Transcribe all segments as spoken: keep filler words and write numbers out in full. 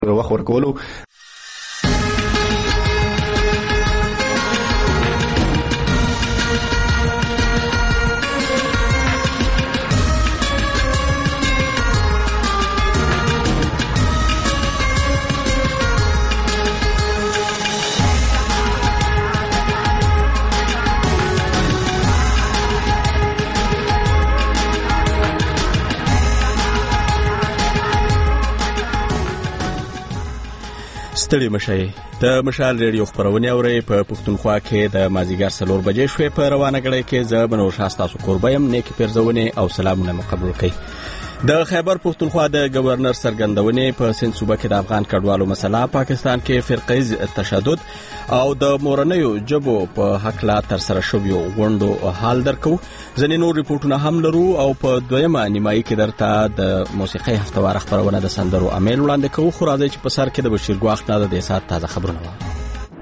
وخت ورکولو. ستړي مشئ د مشال ریډیو خبرونه اوري په پښتونخوا کې د مازیګر څلور بجې شوې په روانه غړې کې زه بنور شاستا سو قربایم نیکی پیرزونه او سلامونه مقبول کړئ. د خیبر پښتونخوا د گورنر سرګندونې په سند صوبه کې د افغان کډوالو مسله پاکستان کې فرقیز تشدد او د مورنیو جبو په حق لا تر سره شویو غونډو حال درکو. ځنې نور ریپورتونه هم لرو او په دویمه نیمایي کې درته د موسیقي هفتوار خبرونه د سندرو امیل وړاندې کوو. خو راځي چې په سر کې د بشیر ګواخ نه د سات تازه خبرونه وو.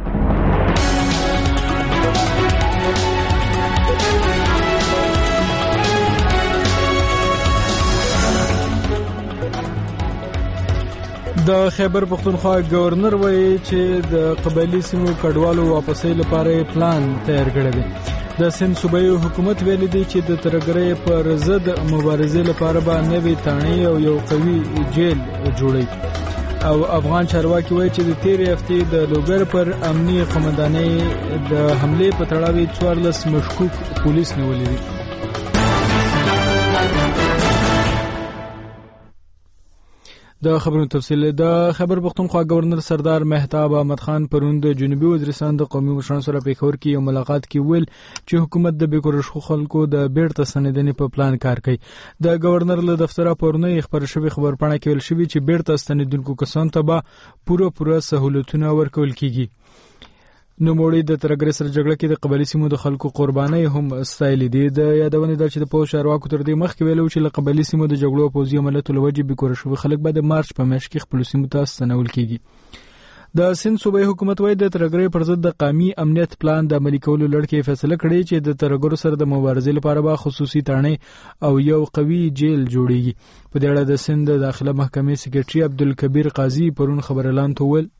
د خیبر پښتونخوا گورنر وایي چې د قبایلی سیمو کډوالو واپسۍ لپاره پلان تیار کړی دی. د سند صوبایي حکومت ویلي دی چې د ترګرۍ پر ضد مبارزې لپاره به نوې تاڼۍ او یو قوي جیل جوړي. او افغان چارواکي وایي چې د تیرې هفتې د لوګر پر امني قومندانۍ د حملې په تړاو څوارلس مشکوک پولیس نیولي دي. د خبرونو تفصیل. د خیبر پښتونخوا گورنر سردار مهتاب احمد خان پرون د جنوبي وزیرستان د قومي مشرانو سره پیښور کې یو ملاقات کې ویل چې حکومت د بیکورشخو خلکو د بیرته ستنېدنې په پلان کار کوي. د گورنر له دفتره پورنۍ خبر شوی خبرپاڼه کې ویل شوی چې بیرته ستنېدونکو کسانو ته به پوره پوره سہولتونه ورکول کیږي. نو موړي د ترګرې سره جګړه کې د قبایلی سیمو د خلکو قربانۍ هم ستایلې دي. د یادونه ده چې د پوه چارواکو تر دې مخکې ویلو چې له قبایلی سیمو د جګړو او پوځي عملیاتو له وجې بیکوره شوي خلک به د مارچ په میاشت کې خپلو سیمو ته ستنول کیږي. د سند صوبایي حکومت وایي د ترګرې پر ضد د قومي امنیت پلان د عملي کولو لړ کې فیصله کړې چې د ترګرو سره د مبارزې لپاره به خصوصي تاڼۍ او یو قوي جیل جوړیږي. په دې اړه د سند د داخله محکمې سکرټري عبدالکبیر قاضي پرون خبر اعلان وکړ.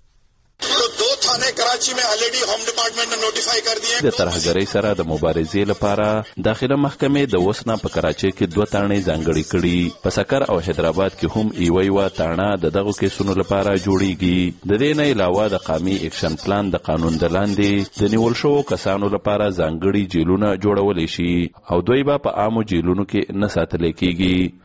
د ترهګرۍ سره د مبارزې لپاره داخله محکمې د وسنا په کراچۍ کې دوه تاڼۍ ځانګړي کړي. په سکر او حیدرآباد کې هم یوه یوه تاڼه د دغو کیسونو لپاره جوړیږي. د دې نه علاوه د قومي اکشن پلان د قانون د لاندې د نیول شوو کسانو لپاره ځانګړي جیلونه جوړولی شي او دوی به په عامو جیلونو کې نه ساتلی کیږي.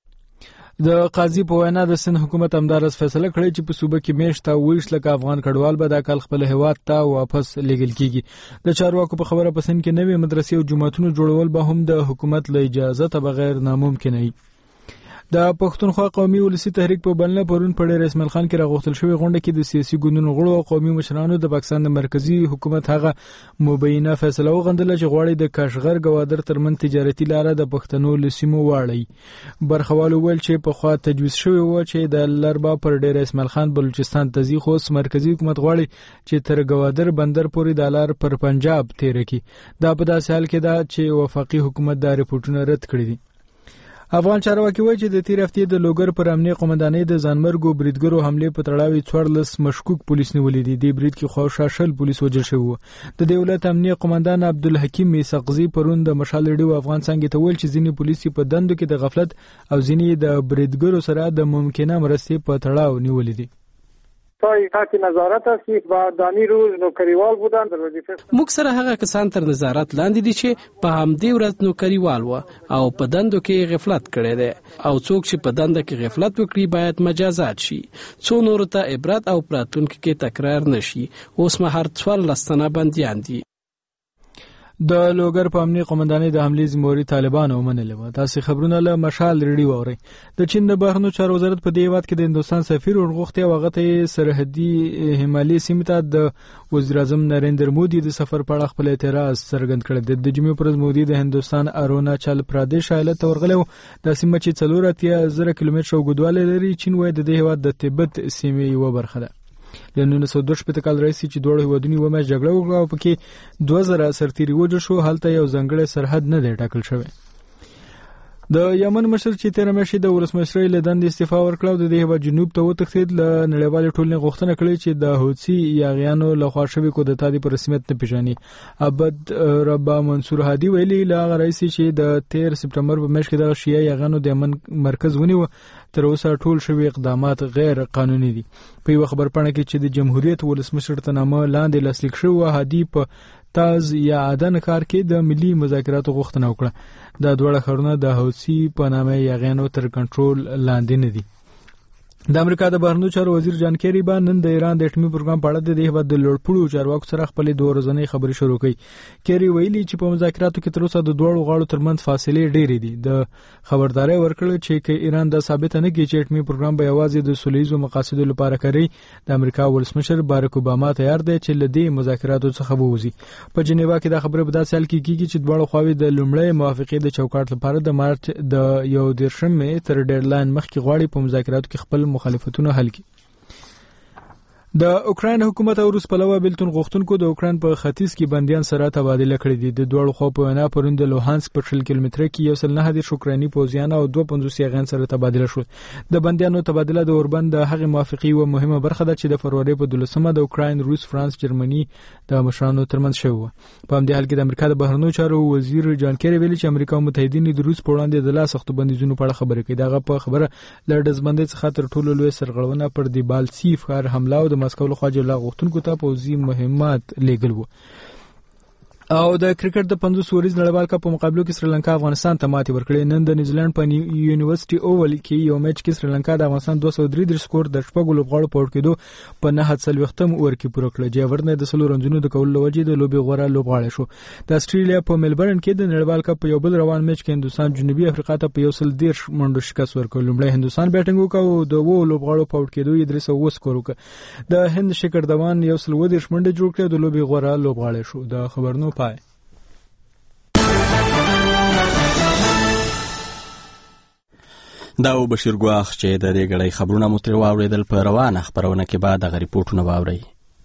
د قاضي په وینا د سند حکومت همدارس فیصله کړې چې په صوبه کې میاشت او ویشت لکه افغان کډوال به د کال خپل هیواد ته واپس لیږل کیږي. د چارواکو په خبره په سند کې نوې مدرسې او جوماتونو جوړول به هم د حکومت له اجازه ته بغیر ناممکن وي. د پښتونخوا قومي ولسی تحریک په بلنه پرون په ډیر اسماعیل خان کې راغوښتل شوی غونډه کې د سیاسي ګوندونو غړو او قومي مشرانو د پاکستان د مرکزی حکومت هغه مبینه فیصله وغندله چې غواړي د کاشغر گوادر ترمن تجارتي لاره د پښتنو لسیمو واړی. برخوالو ول چې په خوا تجویز شوی و چې د لربا پر ډیر اسماعیل خان بلوچستان تزي خو مرکزی حکومت غواړي چې تر گوادر بندر پورې د لار پر پنجاب تیر کی. دا په داسې حال کې دا چې وفاقي حکومت دا رپورټونه رد کړی دي. افغان چارواکي وایي چې د تیر هفتې د لوګر پر امنیه قومندانۍ د ځانمرګو بریدګرو حملې په تړاو څوارلس مشکوک پولیس نیولي دي. د برید کې خو شاشل پولیس وژل شوي وو. د دولت امنیه قومندان عبدالحکیم میثاقزي پرون د مشال ریډیو افغان څنګه ته ویل چې ځینې پولیس په دندو کې د غفلت او ځینې د بریدګرو سره د ممکنه مرستې په تړاو نیولي دي. تحت نظارت است و دانی روز نوکریوال بودند. موږ سره هغه کسان تر نظارت لاندې دي چې په همدې ورځ نوکریوال و او په دندو کې غفلت کړی دی او څوک چې په دنده کې غفلت وکړي باید مجازات شي. څو نورو ته عبرت او پراتونکو کې تکرار نشي. اوس مهار څوارلس تنه بندیان دي. د لوګر په امنیه قومندانۍ د حملې ذمہواري طالبانو ومنلې وه. تاسې خبرونه له مشال ریډیو واورئ. د چین د بهرنیو چارو وزارت په دې هیواد کې د هندوستان سفیر ورغوښتی او هغه ته سرحدي همالي سیمې ته د وزیراعظم نریندر مودي د سفر په اړه خپل اعتراض څرګند کړی دی. د جمعې پر ورځ مودي د هندوستان اروناچل پردیش ایالت ته ورغلی و. دا سیمه چې څلور اتیا زره کیلومتره اوږدوالی لري. چین وایي د دې هیواد د تبت سیمې یوه برخه ده. له نولس سوه دوه شپېته کال راهیسې چې دواړو هیوادونو یوه میاشت جګړه وکړه او پکې دوه زره سرتیري وژل شو، هلته یو ځانګړی سرحد نه دی ټاکل شوی. د یمن مشر چې تیر میاشتې د ولسمشر له دندې استعفا ورکړه د دې هوا جنوب ته وتښتید له نړیوال ټولنې غوښتنه کړې چې د حوثي یاغیانو له خوا شوی کودتا دی په رسمیت نه پیژني. عبد ربا منصور هادي ویلي لا رئیس چې د تیر سپټمبر په میاشت کې د شیعه یاغیانو د یمن مرکز ونیو تر اوسه ټول شوی اقدامات غیر قانوني دي. په یو خبرپاڼه کې چې د جمهوریت ولسمشر ته نامه لاندې لاسلیک شو، هادي په تاز یا عدن کار کې د ملي مذاکراتو غوښتنه وکړه. دا دواړه ښارونه د حوثي په نامه یاغیانو تر کنټرول لاندې نه دي. د امریکا د بهرنیو چارو وزیر جان کیری با نن د ایران د اټومي پروګرام په اړه د هیواد د لوړپوړو چارواکو سره خپل دوه ورځنۍ خبرې شروع کړې. کیری ویلي چې په مذاکراتو کې تر اوسه د دوه غاړو ترمنځ فاصلې ډېرې دي. د خبرداري ورکړه چې که ایران دا ثابت نه کړي چې اټومي پروګرام به یوازې د سولهییزو مقاصدو لپاره کوي، د امریکا ولسمشر باراک اوباما تیار دی چې له دې مذاکراتو څخه ووځي. په جنیوا کې دا خبره په داسې حال کې کیږي چې دواړه خواوې د لومړۍ موافقې د چوکاټ لپاره د مارچ د یو دېرشم مې تر ډیډلاین مخکې غواړي په مذاکراتو کې خپل مخالفتونه حل کړي. د اوکراین حکومت او روس پلوه بیلتون غوښتونکو د اوکراین په ختیځ کې بندیان سره تبادله کړي دي. د دوه خوا په وینا پرون د لوهانسک په شل کیلومتره کې یو سل نه د اوکرایني پوځیان او دوه پنځوس یاغیان سره تبادله شول. د بندیانو تبادله د اوربند د هغې موافقې و مهمه برخه ده چې د فروری په دولسمه د اوکراین، روس، فرانس، جرمني د مشرانو ترمنځ شوه. په همدې حال کې د امریکا د بهرنیو چارو وزیر جان کیری ویلي چې امریکا او متحدین د روس په وړاندې د لا سختو بندیزونو په اړه خبرې کوي. دغه په خبره له ډزبندۍ څخه تر ټولو لوی سرغړونه پر د بالسیف ښار حمله او د مسکو لخوا جلا غوښتونکو ته پوځي مهمات لیږل وو. او د کرکټ د پنځوس ورځ نړیوال کپ په مقابلو کې سریلانکا افغانستان ته ماتې ورکړې. نن د نیوزیلند په یونیورسيټي اوول کې یو میچ کې سریلانکا د افغانستان دوه سوه درې سکور د شپږو لوبغاړو په ورکېدو په نهه څلوېښتم اوور کې پوره کړ. جیورن د سلو رنزونو د کولو وجې د لوبې غوره لوبغاړی شو. د استرالیا په ملبورن کې د نړیوال کپ په یو بل روان میچ کې هندوستان جنوبي افریقا ته په یو سل دېرش منډو شکست ورکړ. لومړی هندوستان بیټینګ وکړ او د وو لوبغاړو په ورکېدو یې درې سوه اووه سکور وکړ. د هند شکر دوان یو سل اووه دېرش منډې جوړ کړې، د لوبې غوره لوبغاړی شو. د خبرونو پای. دا و بشیر ګواخ چې د دې غړي خبرونه مو تر واوریدل. په روانه خبرونه کې بعد د ریپورتونو واوري.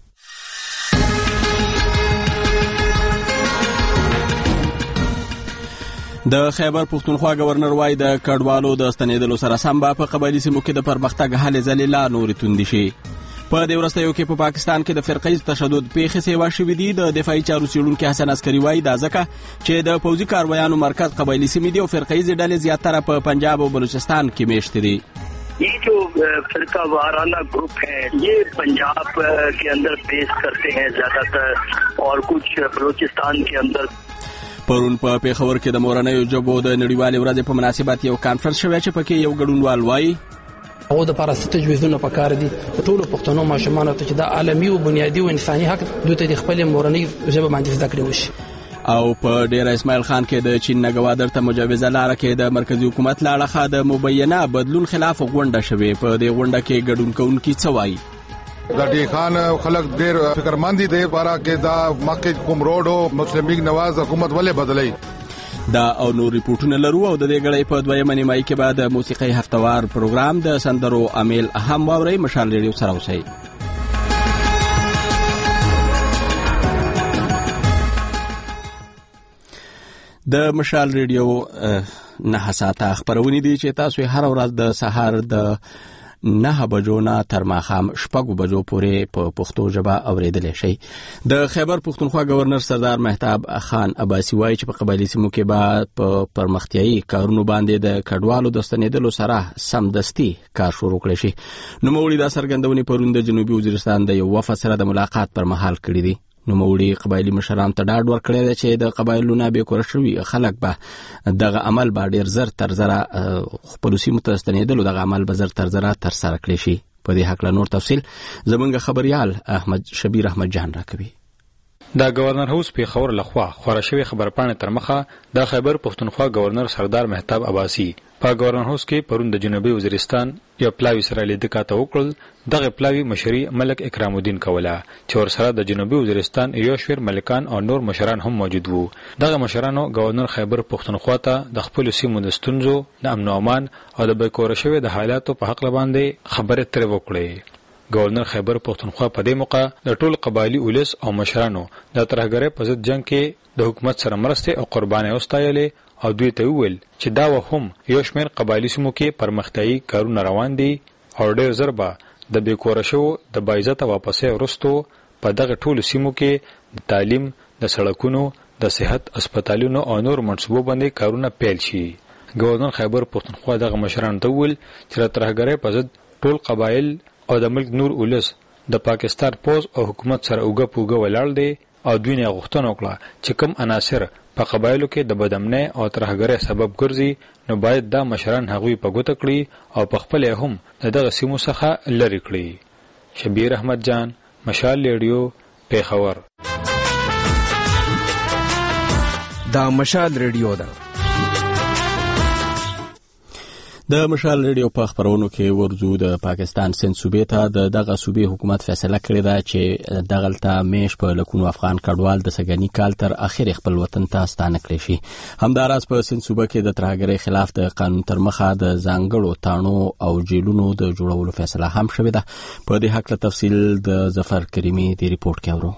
د خیبر پښتونخوا گورنر وای د کډوالو د ستنېدلو سره سم په قبایلی سیمو کې د پرمختګ هلې ځلې لا نورې توندې شي. په دې وروستیو کې په پاکستان کې د فرقیز تشدد پیښې سیوا شوې دي. د دفاعي چارو څېړونکي حسن عسکري وایي دا ځکه چې د پوځي کاروایانو مرکز قبایلي سیمې دي او فرقیز ډلې زیاتره په پنجاب او بلوچستان کې میشتې دي. یہ جو فرقہ وارانہ گروپ ہے یہ پنجاب کے اندر بیس کرتے ہیں زیادہ تر اور کچھ بلوچستان کے اندر. پرون په پیښور کې د مورنیو ژبو د نړیوالې ورځې په مناسبت یو کانفرنس شوی چې پکې یو ګډونوال وایي او د پاراسته تجویزونه پکار دي ټول پښتنو ماشومان ته چې د عالمي او بنیادی او انساني حق دوی ته د خپل مورنۍ ژبه باندې زده کړې وشي. او په ډیر اسماعیل خان کې د چین نګوادر ته مجوزه لاره کې د مرکزی حکومت لاړه د مبینه بدلون خلاف غونډه شوې. په دې غونډه کې ګډون کوونکي څه وایي؟ زردی خان خلق ډیر فکرمندي دی بارا کې دا مکه کوم روډ او مسلم لیگ نواز حکومت ولې بدلای. دا او نور ریپورتونه لرو او د دې غړي په دویمه نیمایي کې بعد موسیقي هفتوار پروګرام د سندرو امیل اهم واوري. مشال ریډیو سره اوسئ. د مشال ریډیو نه ساعته خبرونه دي چې تاسو هر ورځ د سهار د نه بجو نه تر ماښام شپږو بجو پورې په پښتو ژبه اوریدلی شئ. د خیبر پښتونخوا گورنر سردار مهتاب خان عباسي وایي چې په قبایلي سیمو کې به په پرمختیایي کارونو باندې د کډوالو د ستنېدلو سره سمدستي کار شروع کړی شي. نوموړي دا څرګندونې پرون د جنوبي وزیرستان د یو وفد سره د ملاقات پر مهال کړي دي. نوموړي قبایلي مشرانو ته ډاډ ورکړی دی چې د قبایلو نه بېکوره شوي خلک به دغه عمل به ډېر زر تر زره خپلو سیمو ته ستنېدلو دغه عمل به زر تر زره ترسره کړی شي. په دې هکله نور تفصیل زموږ خبریال احمد شبیر احمد جان راکوي. دا گورنر هاوس پیښور لخوا خورا شوی خبرپاڼې تر مخه د خیبر پښتونخوا گورنر سردار مهتاب عباسي په گورنر هاوس کې پرون د جنوبي وزیرستان یو پلاوی سره لیدکا ته وکړل. دغه پلاوی مشري ملک اکرام الدین کوله چې ورسره د جنوبي وزیرستان یو شمېر ملکان او نور مشران هم موجود وو. دغه مشرانو گورنر خیبر پښتونخوا ته د خپل سیمو د ستونزو، د امن او امان او د بیکوره شوی د حالاتو په حق باندې خبرې ترې وکړې. گورنر خیبر پختونخوا په دې موقع د ټول قبایلی اولس او مشرانو د ترهګرۍ په ضد جنگ کې د حکومت سره مرسته او قرباني واستایلې او دوی ته ویل چې دا وهم یو شمېر قبایلی سیمو کې پرمختیايي کارونه روان دي او ډېر زر به د بیکوره شو د باعزته واپسې ورستو په دغه ټولو سیمو کې د تعلیم د سړکونو د صحت هسپتالونو او نور منصوبو باندې کارونه پیل شي. گورنر خیبر پختونخوا دغه مشران ته ویل چې د ترهګرۍ په ضد ټول قبایل او د ملک نور اولس د پاکستان پوز او حکومت سره اوګه پوګه ولاړ دي او دوی نه غوښتنه وکړه چې کوم عناصر په قبایلو کې د بدامنۍ او ترهګرۍ سبب ګرځي نو باید دا مشران هغوی په ګوته کړي او په خپل هم دغه سیمو څخه لری کړي. شبیر احمد جان، مشال ریډیو، پیښور. دا مشال ریډیو ده. د مشال ریډیو په خبرونو کې ورزو د پاکستان سند صوبې ته د دغه صوبې حکومت فیصله کړې ده چې دغلته میش په لکونو افغان کډوال د سګنی کال تر اخر خپل وطن ته ستانه کړی شي. همداراز په سند صوبې کې د ترهګرۍ خلاف د قانون تر مخه د ځانګړو تاڼو او جیلونو د جوړولو فیصله هم شوې ده. په دې حق له تفصیل د ظفر کریمی دی ریپورت کې اورو.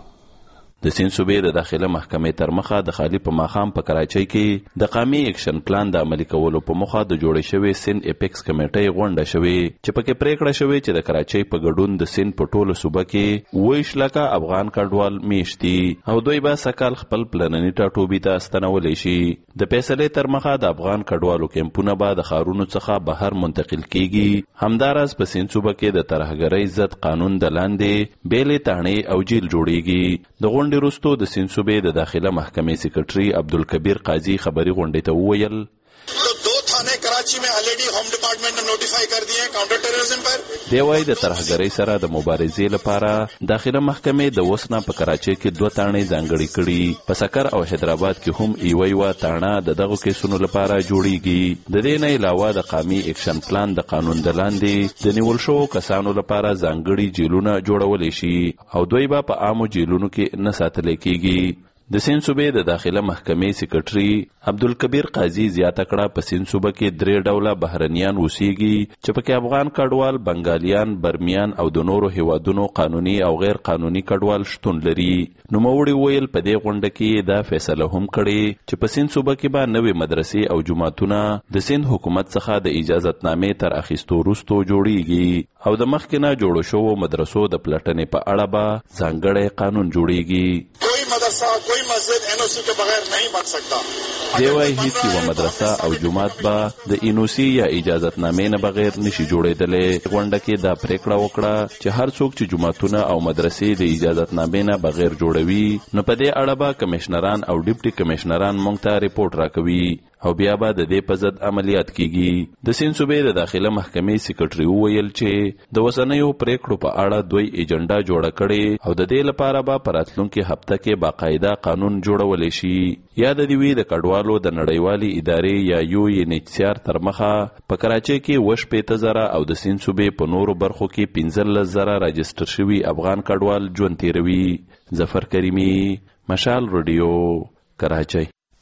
د سند صوبې د داخله محکمې تر مخه د خالی په ماخام په کراچۍ کې د قومي اکشن پلان د عملي کولو په مخه د جوړې شوې سند اپیکس کمیټې غونډه شوې چې پکې پریکړه شوې چې د کراچۍ په ګډون د سند په ټولو صوبه کې ویش لکه افغان کډوال میشتي او دوی به سکل خپل پلانني ټاټوبي ته استنولې شي. د فیصلې تر مخه د افغان کډوالو کیمپونه به د خارونو څخه بهر منتقل کیږي. همداراز په سند صوبه کې د ترهګرۍ ضد قانون د لاندې بیلې تاڼې او جیل جوړیږي. د غونډې وروسته د سند صوبې د داخله محکمې سکرټري عبدالکبیر قاضي خبري غونډې ته وویل دو थाने कराची में already home department ने नोटिफाई कर दिए हैं काउंटर टेररिज्म पर. دی وايي د ترهګرۍ سره د مبارزې لپاره داخله محکمې د وسنا په کراچۍ کې دوه تاڼې ځانګړې کړي. په سکر او حیدرآباد کې هم ایوه یوه تاڼه د دغو کیسونو لپاره جوړیږي. د دې نه علاوه د قومي اکشن پلان د قانون د لاندې د نیول شوو کسانو لپاره ځانګړي جیلونه جوړولی شي او دوی به په عامو جیلونو کې نه ساتلی کیږي. د سند صوبې د داخله محکمې سکرټري عبدالکبیر قاضي زیاته کړه په سند صوبه کې درې ډوله بهرنیان اوسېږي چې پکې افغان کډوال، بنګالیان، برمیان او د نورو هیوادونو قانوني او غیر قانوني کډوال شتون لري. نوموړي ویل په دې غونډه کې دا فیصله هم کړې چې په سند صوبه کې به نوې مدرسې او جوماتونه د سند حکومت څخه د اجازتنامې تر اخیستو وروسته جوړیږي او د مخکې نه جوړو شوو مدرسو د پلټنې په اړه به ځانګړی قانون جوړیږي. मदरसा कोई मस्जिद एनओसी के बगैर नहीं बन सकता. دی وايي هیڅ یوه مدرسه او جومات به د انوسی یا اجازتنامې نه بغیر نشي جوړېدلی. غونډه کې دا پریکړه وکړه چې هر څوک چې جوماتونه او مدرسې د اجازتنامې نه بغیر جوړوي نو په دې اړه به کمشنران او ډیپټي کمشنران موږ ته ریپورټ راکوي او بیا به د دې په ضد عملیات کیږي. د سند صوبې د داخله محکمې سکرټري وویل چې د وسنیو پریکړو په اړه دوی ایجنډا جوړه کړې او د دې لپاره به په راتلونکي هفته کې باقاعده قانون جوړولی شي. یا د دې وی د کډوالو د نړیوالې ادارې یا یو ان ایچ سی آر تر مخه په کراچۍ کې اووه شپېته زره او د سند صوبې په نورو برخو کې پنځلس زره راجسټر شوي افغان کډوال ژوند تیروي. ظفر کریمی، مشال ریډیو، کراچۍ.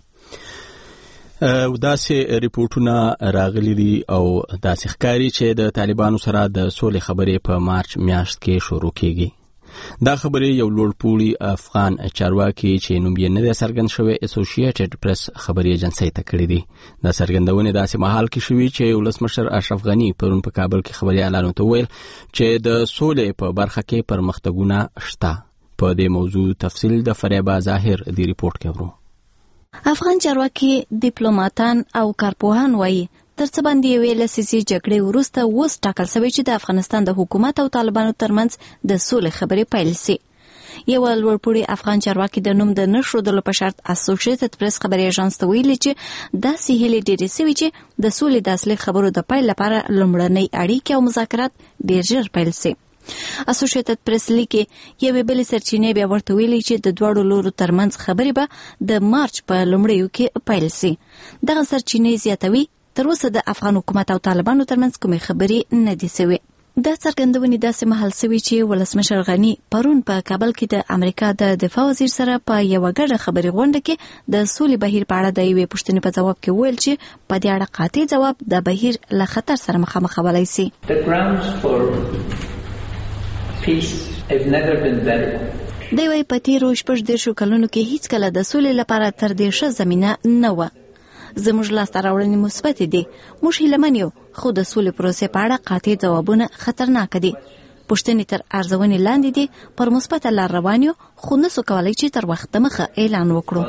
او داسې ریپورټونه راغلي دي او داسې ښکاري چې د طالبانو سره د سولې خبرې په مارچ میاشت کې شروع کیږي. دا خبرې یو لوړپوړي افغان چارواکي چې نوم یې نه دی څرګند شوی اسوسییټډ پریس خبري ایجنسۍ ته کړی دی. دا څرګندونې داسې مهال کې شوي چې ولسمشر اشرف غني پرون په کابل کې خبري اعلان ته ویل چې د سولې په برخه کې پرمختګونه شته. په دې موضوع تفصیل د فریبا ظاهر دی ریپورت کې ورو. افغان چارواکي ډیپلوماټان او کارپوهان وایي تر څه باندې ویل سیاسي جګړې وروسته اوس ټاکل شوی چې د افغانستان د حکومت او طالبانو ترمنځ د سولې خبرې پیل شي. یو لوړپوړي افغان چارواکي د نوم د نشودلو په شرط اسوسییټډ پریس خبري ایجنس ته ویلي چې دا سهیلې ډېرې سوي چې د سولې د اصلي خبرو د پیل لپاره لومړنۍ اړیکې او مذاکرات ډېر ژر پیل شي. اسوسییټډ پریس لیکي یوې بلې سرچینې بیا ورته ویلي چې د دواړو لورو ترمنځ خبرې به د مارچ په لومړیو کې پیل شي. دغه سرچینې زیاتوي تر اوسه د افغان حکومت او طالبانو ترمنځ کومې خبرې نه دي شوې. دا څرګندونې داسې مهال شوې چې ولسمشر غني پرون په کابل کې د امریکا د دفاع وزیر سره په یوه ګډه خبري غونډه کې د سولې بهیر په اړه د یوې پوښتنې په جواب کې ویل چې په دې اړه قاطع جواب د بهیر له خطر سره مخامخ ولی شي. دی وايي په تیرو شپږ دېرشو کلونو کې هیڅ کله د سولې لپاره تر دې ښه زمینه نه وه. زموږ لاسته راوړنې مثبتې دي، موږ هیلهمن یو، خو د سولې پروسې په اړه قاطع ځوابونه خطرناک دي. پوښتنې تر ارزونې لاندې دي، پر مثبته لار روان یو، خو نسو کولی چې تر وخت دمخه اعلان وکړو.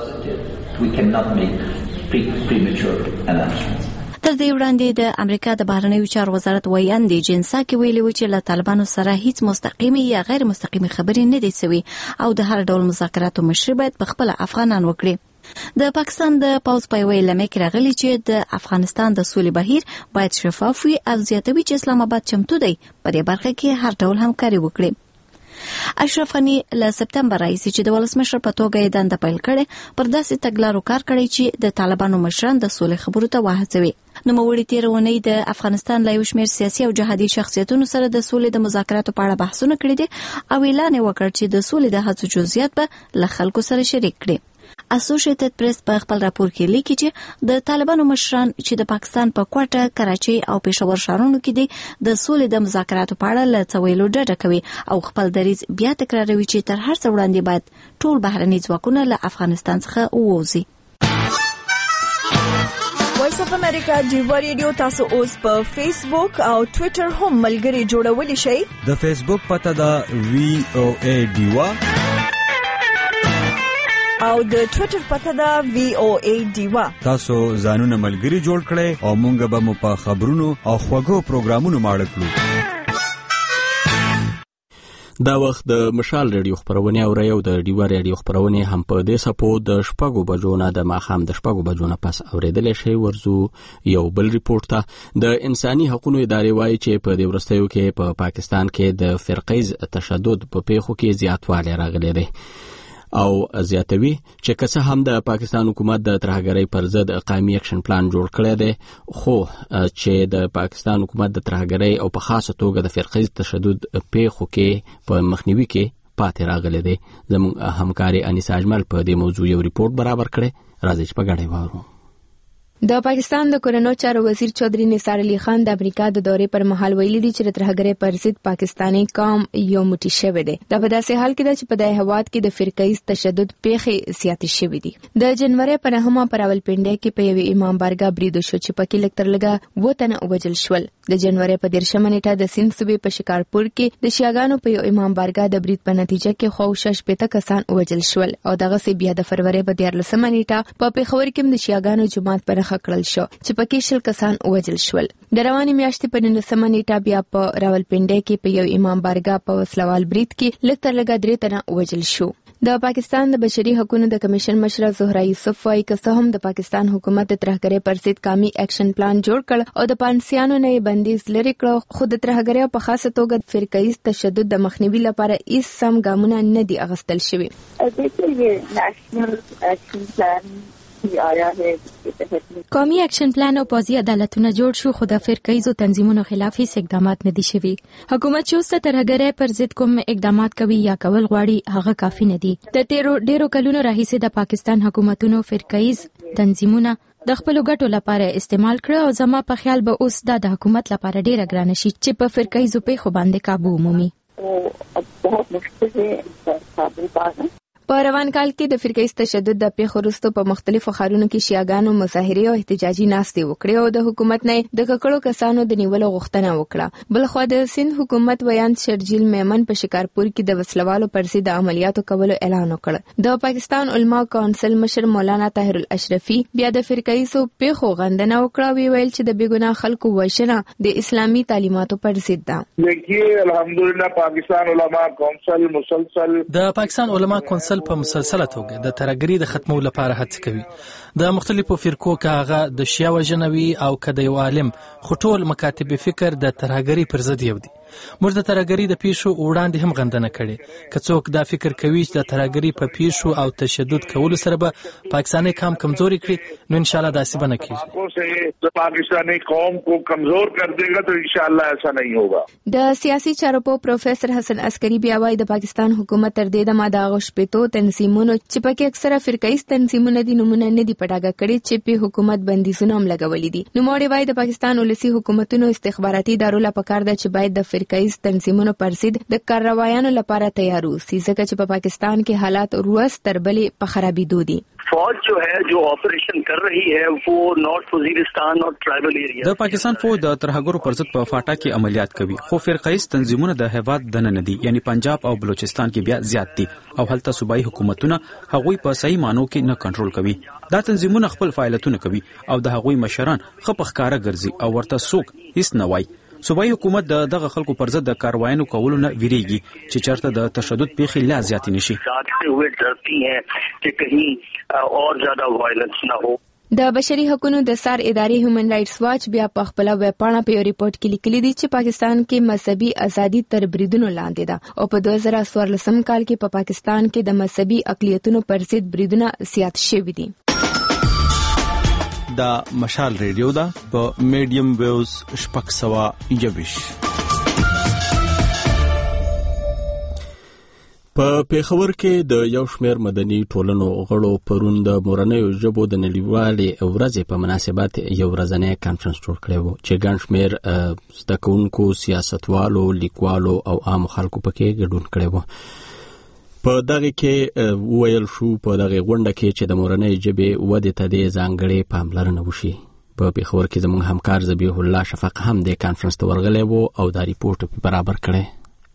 تر دې وړاندې د امریکا د بهرنیو چارو وزارت ویاندې جنساکي ویلي و چې له طالبانو سره هیڅ مستقیمي یا غیر مستقیمي خبرې نه دي سوي او د هر ډول مذاکراتو مشر باید په خپل افغانان وکړي. د پاکستان د پوز په یوه اعلامیه کې راغلي چې د افغانستان د سولې بهیر باید شفاف وي او زیاتوي چې اسلام آباد چمتو دی په دې برخه کې هر ډول همکاري وکړي. اشرف غني له سپتمبر راهیسې چې د ولسمشر په توګه یې دنده پیل کړې پر داسې تګلارو کار کړی چې د طالبانو مشران د سولې خبرو ته وهڅوي. نوموړي تېره اونۍ د افغانستان له یو شمېر سیاسي او جهادي شخصیتونو سره د سولې د مذاکراتو په اړه بحثونه کړي دي او اعلان یې وکړ چې د سولې د هڅو جزئیات به له خلکو سره شریک کړي. اسوسییټډ پریس په خپل راپور کې لیکي چې د طالبانو مشران چې د پاکستان په کوټه، کراچۍ او پېښور ښارونو کې دي د سولې د مذاکراتو په اړه له څه ویلو ډډه کوي او خپل دریځ بیا تکراروي چې تر هر څه وړاندې باید ټول بهرني ځواکونه له افغانستان څخه ووځي. وایس اف امریکا ډیوا ریډیو تاسو اوس په فیسبوک او ټوئیټر هم ملګري جوړولی شئ. د فیسبوک پته دا وی او ای ډیوا او د ټوئیټر پته دا وی او ای ډیوا. تاسو ځانونه ملګري جوړ کړئ او مونږ به مو په خبرونو او خوږو پروګرامونو ماړه کړو. دا وخت د مشال ریډیو خبرونه اوري او د ډیوا ریډیو خبرونه هم په دې سپو د شپږو بجو نه د ماخام د شپږو بجو نه پس اوریدل شي. ورزو یو بل ریپورت ته د انساني حقوقو ادارې وایي چې په دې ورستیو کې په پا پاکستان کې د فرقیز تشدد په پیښو کې زیاتوالی راغلی دی او زیاتوي چې که څه هم د پاکستان حکومت د ترهګرۍ پر ضد قومي اکشن پلان جوړ کړی دی، خو چې د پاکستان حکومت د ترهګرۍ او په خاصه توګه د فرقیز تشدد پیښو کې په مخنیوي کې پاتې راغلی دی. زموږ همکاري انیس اجمل په دې موضوع یو ریپورت برابر کړی، راځي چې په ګډه وارو. د پاکستان د کورنو چارو وزیر چودھری نثار علی خان د امریکا د دورې پر مهال ویلي دي چې د ترهګرۍ پر ضد پاکستاني قوم یو موټی شوی دی. دا په داسې حال کې ده چې په دې هواد کې د فرقیز تشدد پیښې زیاتې شوې دي. د جنوري په نهمه پر راولپنډي کې په یو امام بارګاه برید شو چې پکې لکتر لګا وطن وجل شول. د جنوري په دیرشمه نیټه د سند صوبې په شکارپور کې د شیاګانو په یو امام بارګاه د برید په نتیجه کې خو شش پته کسان وجل شول او دغه سي بیا د فروری په دیارلسمه نیټه په پیښور کې د شیاګانو جماعت پر کړل شو چې پکې شل کسان وجل شول. د رواني میاشتې په نولسمه نیټه بیا په راولپنډي کې په یو امام بارګاه په وسلوال برید کې لکتر لګا درې تنه وجل شو. د پاکستان د بشري حقوقو د کمیشن مشره زهرا یوسف وايي که څه هم د پاکستان حکومت د ترهګرۍ پر ضد قومي اکشن پلان جوړ کړ او د پانسیانو نه بندیز لري کړ، خو د ترهګرۍ په خاصه توګه فرقیز تشدد د مخنیوي لپاره هیڅ سم ګامونه نه دي اخیستل شوي. قومي اکشن پلان او پوځي عدالتونه جوړ شو، خو د فرقیزو تنظیمونو خلاف هیڅ اقدامات نه دي شوي. حکومت چې اوس د ترهګرۍ پر ضد کوم اقدامات کوي یا کول غواړي هغه کافي نه دي. د تیرو ډیرو کلونو راهیسې د پاکستان حکومتونو فرقیز تنظیمونه د خپل ګټو لپاره استعمال کړ او زما په خیال به اوس د حکومت لپاره ډیره ګرانه شي چې په فرقیزو پیښو باندې काबू ومومي. په روان کال کې د فرقیز تشدد د پیښو وروسته په مختلفو ښارونو کې شیعاګانو مظاهرې او احتجاجي ناستې وکړې او د حکومت نه د ککړو کسانو د نیولو غوښتنه وکړه. بلخوا د سند حکومت ویاند شرجیل میمن په شکارپور کې د وسلوالو پر ضد عملیاتو کولو اعلان وکړ. د پاکستان علما کونسل مشر مولانا طاهر الاشرفي بیا د فرقیزو پیښو غندنه وکړه، وی ویل چې د بیګناه خلکو وژنه د اسلامي تعلیماتو پر ضد ده. देखिए الحمدلله پاکستان علما کونسل مسلسل د پاکستان علما کونسل په مسلسله توګه د ترهګرۍ د ختمولو لپاره هڅه کوي. د مختلفو فرقو که هغه د شیعه وژنوي او که د یو عالم، خو ټول مکاتب فکر د ترهګرۍ پر ضد یو دي. موږ د ترهګرۍ د پیښو وړاندې هم غندنه کړې. که څوک دا فکر کوي چې د ترهګرۍ په پیښو او تشدد کولو سره به پاکستاني قوم کمزوري کړي، نو ان شاء الله داسې به نه کیږي. پاکستانی قوم کو کمزور کر دے گا تو ان شاء الله ایسا نہیں ہوگا. د سیاسي چارو په پروفیسور حسن عسکری بیا وايي د پاکستان حکومت تر دې دمه د غشپېتو تنظیمونو چې پکې اکثره فرقیز تنظیمونه دي نمونه نه دي پټاګه کړي چې په حکومت بندیزونه هم لګولې دي. نو موړي وايي د پاکستان ولسی حکومتونو استخباراتي ادارو لپاره پکار ده چې باید د فرقایز تنظیمونو پر ضد د کاروایانو لپاره تیار اوسي ځکه چې په پاکستان کې حالات ورځ تر بلې په خرابېدو دي. فوج جو ہے جو آپریشن کر رہی ہے وہ نارتھ وزیرستان اور ټرایبل ایریا د پاکستان فوج د ترهګرو پر ضد په فاټا کې عملیات کوي خو فرقایز تنظیمونه د هیواد دننه دي یعنی پنجاب او بلوچستان کې بیا زیات دي او هلته صوبایي حکومتونه هغوی په صحیح مانو کې نه کنټرول کوي. دا تنظیمونه خپل فعالیتونه کوي او د هغوی مشران خپ ښکارا ګرځي او ورته څوک هیڅ نه وایي. صوبایي حکومت د دغه خلکو پر ضد د کاروایانو کولو نه ویریږي چې چرته د تشدد پیښې لا زیاتې نشي. د بشري حقوقو د سر ادارې هیومن رائټس واچ بیا په خپل ویب پاڼه په یو ریپورت کې لیکلي دي چې پاکستان کې مذهبي ازادي تر بریدونو لاندې ده او په دوه زره څوارلسم کال کې په پاکستان کې د مذهبي اقلیتونو پر ضد بریدونه زیات شوي دي. دا مشال ریډیو دا په میډیم ویوز شپږ سوه یوویش. په پیښور کې د یو شمېر مدني ټولنو غړو پرون د مورنیو ژبو د نړیوالې ورځې په مناسبت یو ورځنی کانفرنس جوړ کړی و چې ګڼ شمېر زده کوونکو، سیاستوالو، لیکوالو او عامو خلکو پکې ګډون کړی و. په دغه کې ویل شو په دغه غونډه کې چې د مورنۍ ژبې ودې ته د ځانګړې پاملرنه وشي. په پیښور کې زموږ همکار ذبیح الله شفق هم د کانفرنس ته ورغلی و او دا ریپورټ برابر کړی.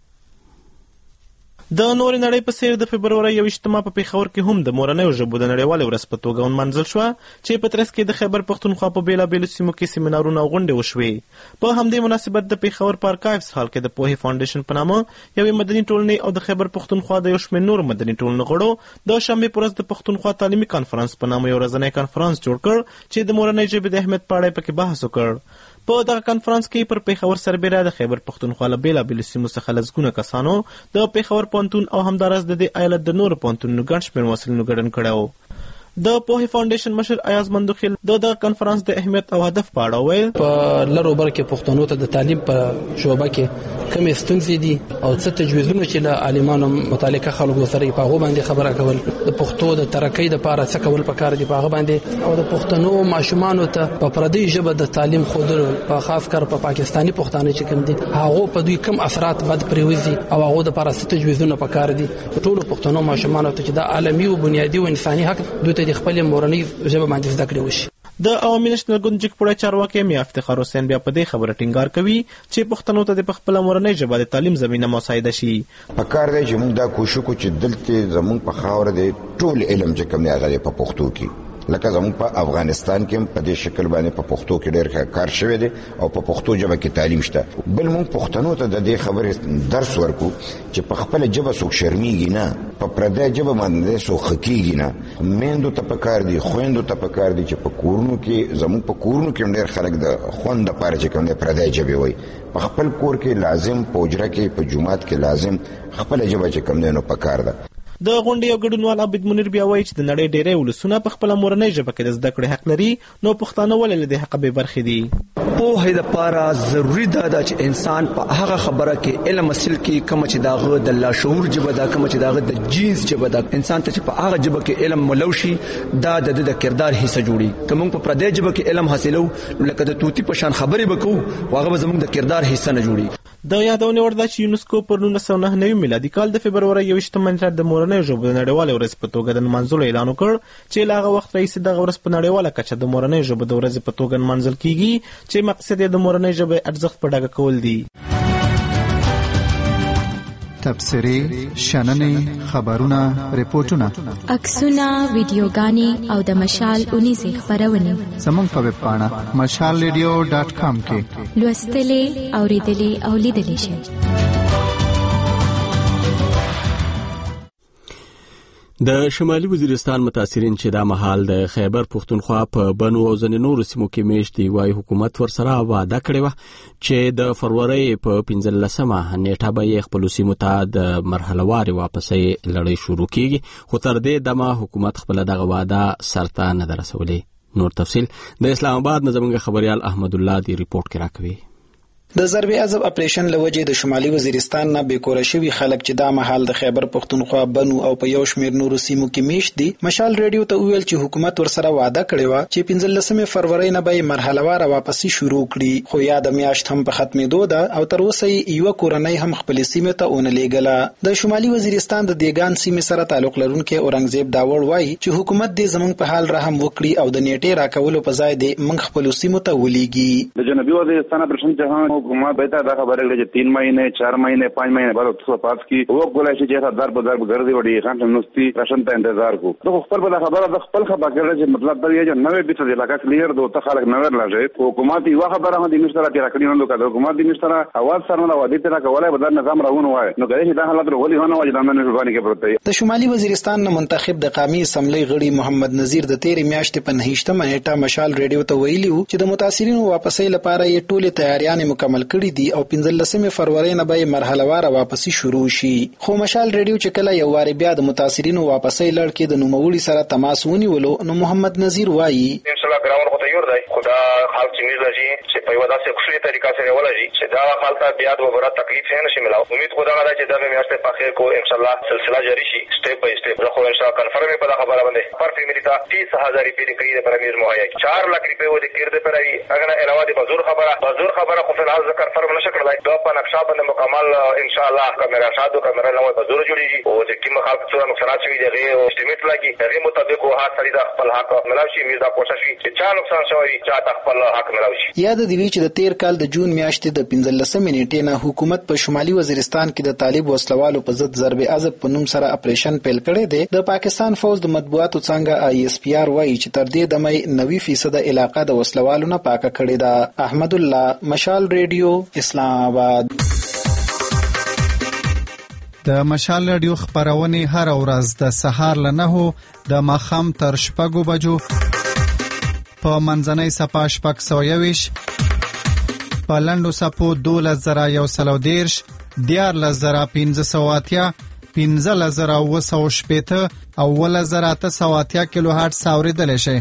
د نورې نړۍ په څیر د فبرورۍ یوویشتمه په پیښور کې هم د مورنیو ژبو د نړیوالې ورځ په توګه ونمانځل شوه چې په ترڅ کې د خیبر پښتونخوا په بېلابېلو سیمو کې سیمینارونه او غونډې وشوې. په همدې مناسبت د پیښور په ارکایوز هال کې د پوهې فاونډیشن په نامه یوې مدني ټولنې او د خیبر پښتونخوا د یو شمېر نور مدني ټولنو غړو د شنبې په ورځ د پښتونخوا تعلیمي کانفرنس په نامه یو ورځنی کانفرنس جوړ کړ چې د مورنۍ ژبې د اهمیت په اړه پکې بحث وکړ. په دغه کانفرنس کې پر پیښور سربېره د خیبر پښتونخوا له بېلابېلو سیمو څخه لسګونه کسانو د پیښور پوهنتون او همداراز د دې ایالت د نورو پوهنتونونو ګڼ شمېر محصلینو ګډون کړی و. د پوهې فاونډیشن مشر ایاز مندوخیل د دغه کانفرنس د اهمیت او هدف په اړه وویل. په لرو بر کې پښتنو ته د تعلیم په شعبه کې کومې ستونزې دي او څه تجویزونه چې له عالمانو متعلقه خلکو سره په هغه باندې خبره کول، د پښتو د ترقۍ لپاره څه کول پکار دي په هغه باندې، او د پښتنو ماشومانو ته په پردي ژبه د تعلیم خودلو په خاص کر په پاکستاني پښتانه چې کوم دي هغه په دوی کم اثرات بد پریوزي او هغه د لپاره څه تجویزونه پکار دي. ټول پښتنو ماشومانو ته چې د عالمي او بنیادي او انساني حق دوی ته د خپل مورنۍ ژبه باندې زده کړې وشي. د عوامي نېشنل ګوند جګپوړی چارواکي میا افتخار حسین بیا په دې خبره ټینګار کوي چې پښتنو ته د خپل مورنۍ ژبه د تعلیم زمینه مساعده شي. په کار دی چې موږ دا کوشش وکړو چې دلته زموږ په خاوره د ټول علم چې کوم دی هغه په پښتو کې، لکه زموږ په افغانستان کې په دې شکل باندې په پښتو کې ډېر کار شوی دی او په پښتو ژبه کې تعلیم شته. بل موږ پښتنو ته د دې خبرې درس ورکو چې په خپل ژبه څوک شرمېږي نه، په پردی ژبه باندې څوک خکېږي نه. میندو ته پکار دي، خویندو ته پکار دي چې په کورونو کې زموږ په کورونو کې ډېر خلک د خوند لپاره چې کوم دی پردی ژبې وایي، په خپل کور کې لازم، په حجره کې، په جومات کې لازم خپله ژبه چې کوم دی نو پکار ده. د غونډې یو ګډونوال عبد منیر بیا وایي چې د نړۍ ډېری ولسونه په خپله مورنۍ ژبه کې د زده کړې حق لري، نو پښتانه ولې له دې حقه بې برخې دي؟ پوهې دپاره ضروري دا ده چې انسان په هغه خبره کې علم حاصل کړي کومه چې د هغه د لاشعور ژبه ده، کومه چې د هغه د جنس ژبه ده. انسان ته چې په هغه ژبه کې علم ملو شي دا د ده د کردار حصه جوړي. که موږ په پردۍ ژبه کې علم حاصلو نو لکه د طوطي په شان خبرې به کوو خو هغه به زموږ د کردار حصه نه جوړي. د یادونې وړ ده چې یونسکو پر نولس سوه نهه نوي میلادي کال د فبرورۍ یوویشتمه نیټه د مورنیو ژبو د نړیوالې ورځې په توګه د نمانځلو اعلان وکړ چې له هغه وخت راهیسې دغه ورځ په نړیواله کچه د مورنیو ژبو د ورځې په توګه نمانځل کیږي چې مقصد یې د مورنۍ ژبې ارزښت په ډاګه کول دي. تبصرې، شننې، خبرونه، ریپورټونه، عکسونه، ویډیوګانې او د مشال اونیزې خپرونې زموږ په ویب پاڼه مشال ریډیو ډاټ کام کې لوستلې، اوریدلې او لیدلې شئ. د شمالي وزیرستان متاثرین چې دا مهال د خیبر پښتونخوا په بنو او ځینې نورو سیمو کې میشت دی وایي حکومت ورسره وعده کړې وه چې د فروری په پنځلسمه نیټه به یې خپلو سیمو ته د مرحلهوارې واپسۍ لړۍ شروع کیږي، خو تر دې دمه حکومت خپله دغه وعده سرته نه ده رسولې. نور تفصیل د اسلام آباد نه زموږ خبریال احمد الله دی ریپورټ کې راکوي. د ضرب عضب اپریشن لوجې د شمالي وزیرستان نه بیکور شوی خلک چې دا مهال د خیبر پختونخوا بنو او په یو شمېر نورو سیمو کې میشت دي مشال ریډیو ته ویل چې حکومت ورسره وعده کړې و چې پنځلسمې فروری نه به مرحلهواره واپسی شروع کړي خو یا د میاشت هم په ختمېدو ده او تر اوسه یو کورنۍ هم خپل سیمه ته اون لېګله د شمالي وزیرستان د دیګان سیمه سره تعلق لرونکي اورنګزیب داوړ وایي چې حکومت دې زمونږ په حال رحم وکړي او د نیټې راکولو په ځای دې موږ خپل سیمه ته ولېږي د جنوبي وزیرستان اپریشن جهان حکومت به تا خبره لري چې تین مہینے چار مہینے پانچ مہینے بعد تو پاس کی وہ بولا چې جیسا در په در ګرځي وړي خان نوستي راشن ته انتظار کو تو خپل په خبره د خپل خبره کوي چې مطلب دا یې چې نوې بیت د علاقې کلیر دوه ته خلک نوې راځي حکومت یو خبره هم د مشترک راکړي نو د حکومت د مشترک اواز سره نو ودی ته راکولای بدل نظام راونه وای نو ګرځي دا حالت ولې هونه وای د امن ژبانی کې پروت د شمالي وزیرستان نه منتخب د قومي اسمبلی غړي محمد نذیر د تیرې میاشتې په نهشتمه نیټه مشال ریډیو ته ویلي چې د متاثرینو واپسې لپاره یې ټولې تیاریانې مکمل کړې دي او پنځلسمې فروری نه به مرحلهواره واپسی شروع شي خو مشال ریډیو چې کله یو واری بیا د متاثرینو واپسې لړ کې د نوموړي سره تماس ونیولو نو محمد نذیر وایي ان شاء الله ګراوند خو تیار دی خدا خلک چې میز راځي چې په یو داسې خوشي طریقه سره ولري چې دا خلک بیا د وګړه تکلیف نه شي ملاو امید خدا غواړي چې دا به میاشتې په خیر کو ان شاء الله سلسله جاری شي سټیپ بای سټیپ زه خو ان شاء الله کنفرم په خبره باندې پر فیملی ته تیس هزار روپیه کړی د پرمیز مهیا چار لک روپیه و د کېر د پرای اگر علاوه د بازور خبره بازور خبره خو فلحال ذکر فرم نشه کړلای دا په نقشه باندې مکمل ان شاء الله کیمرا شادو کیمرا نو بازور جوړیږي او د کوم خلک څو نقصانات شوي دي او اسټیمیټ لګي هغه مطابق هغه سړي د خپل حق ملاشي میزه کوشش وکړي چې چا نقصان شوی چا خپل حق ملاشي یاد دی چې د تیر کال د جون میاشتې د پنځلسمې نیټې نه حکومت په شمالي وزیرستان کې د طالب وسلوالو په ضد ضرب عضب په نوم سره اپریشن پیل کړی دی د پاکستان فوج د مطبوعاتو څنګه آی اس پی آر وایي چې تر دې دمه نوي فیصد علاقه د وسلوالو نه پاکه کړې ده احمد الله مشال ریډیو اسلام آباد د مشال ریډیو خبرونه هر ورځ د سهار له نهو د ماښام تر شپږو بجو په منځنۍ صفه شپږ سوه یویش په لنډو صفو دولس زره یو سل او دېرش دیارلس زره پنځه سوه اتیا پنځلس زره اوه سوه شپېته او اوولس زره اته سوه اتیا کیلو هرټز اورېدلی شئ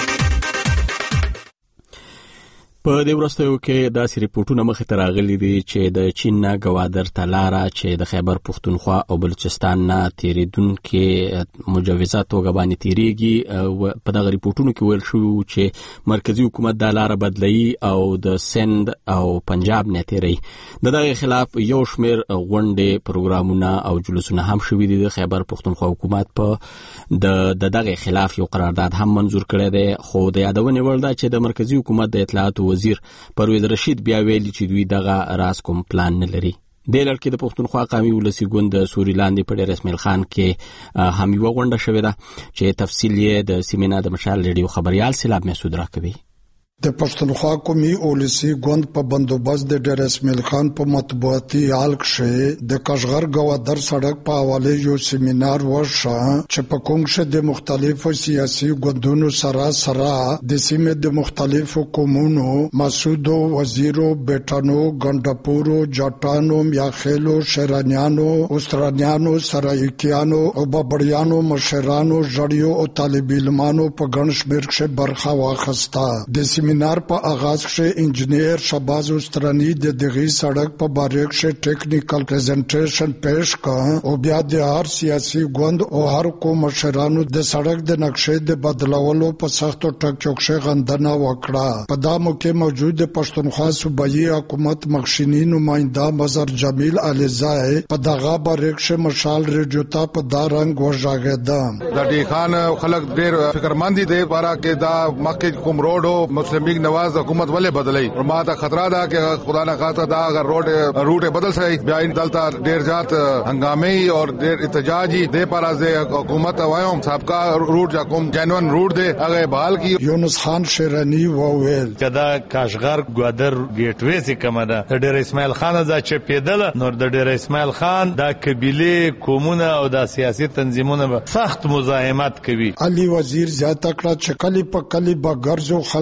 په دې وروستیو کې داسې ریپورټونه مخې ته راغلي دي چې د چین نه ګوادر ته لاره چې د خیبر پښتونخوا او بلوچستان نه تېرېدونکې مجوزه توګه باندې تېرېږي په دغه ریپورټونو کې ویل شوي چې مرکزي حکومت دا لاره بدلوي او د سند او پنجاب نه تېروي د دغې خلاف یو شمېر غونډې پروګرامونه او جلوسونه هم شوي دي د خیبر پښتونخوا حکومت په د دغې خلاف یو قرارداد هم منظور کړی دی خو د یادونې وړ ده چې د مرکزي حکومت د اطلاعاتو وزیر پرویز رشید بیا ویلي چې دوی دغه راز کوم پلان نه لري د لړ کې د پښتونخوا قومي ولسی ګوند د سوري لاندې په ډېر اسماعیل خان کې هم یو غونډه شوې ده چې تفصیل یې د سیمینار د مشال ریډیو خبريال سیلاب مسعود راکوي د پښتونخوا قومي اولسي ګوند په بندوبست د ډېر اسماعیل خان په مطبوعاتي حال کې د کشغر ګوادر سړک په حواله یو سیمینار وشو چې په کوم شه د مختلفو سیاسي ګوندونو سره سره د سیمې د مختلفو قومونو مسعودو وزیرو بیٹانو ګندپورو جاټانو میاخېلو شیرانیانو اوسترانیانو سرایکیانو او ببړیانو مشرانو جړیو او طالب علمانو په ګڼ شمېر کې برخه واخیسته د سیمینار په آغاز کې انجنیر شباز اوسترانی د دغه سړک په باره کې ټیکنیکل پریزنټیشن پیش کړ او بیا د هر سیاسي ګوند او هر قوم مشرانو د سړک د نقشې د بدلولو په سختو ټک چوکشه غندنه وکړه په دامو کې موجود پښتونخوا صوبایي حکومت مخشینی نماینده مظهر جمیل علیزای په دغه باره کې مشال ریډیو ته په دا رنګ وژغېده د ډی خان خلک ډېر فکرمند دي بارا کې دا مکه کوم روډ مسلم لیگ نواز حکومت ولې بدلی اور ما ته خطر ده چې خدا نه خاطر دا اگر روډ روټ بدل شي بیا ان دلته ډېر ځات هنګامي او ډېر احتجاجي د پرازه حکومت وایم سابقا روټ یا کوم جنون روټ دی هغه بحال کی یونس خان شیرانی وویل کدا کاشغر ګوادر ګیټ وې سي کومه ده ډېر اسماعیل خان دا چې پیدل نور د ډېر اسماعیل خان دا قبيله قومونه او د سیاسي تنظیمونه سخت مزاحمت کوي علي وزیر زیاته کړه چې کلی په کلی به ګرځو خلک به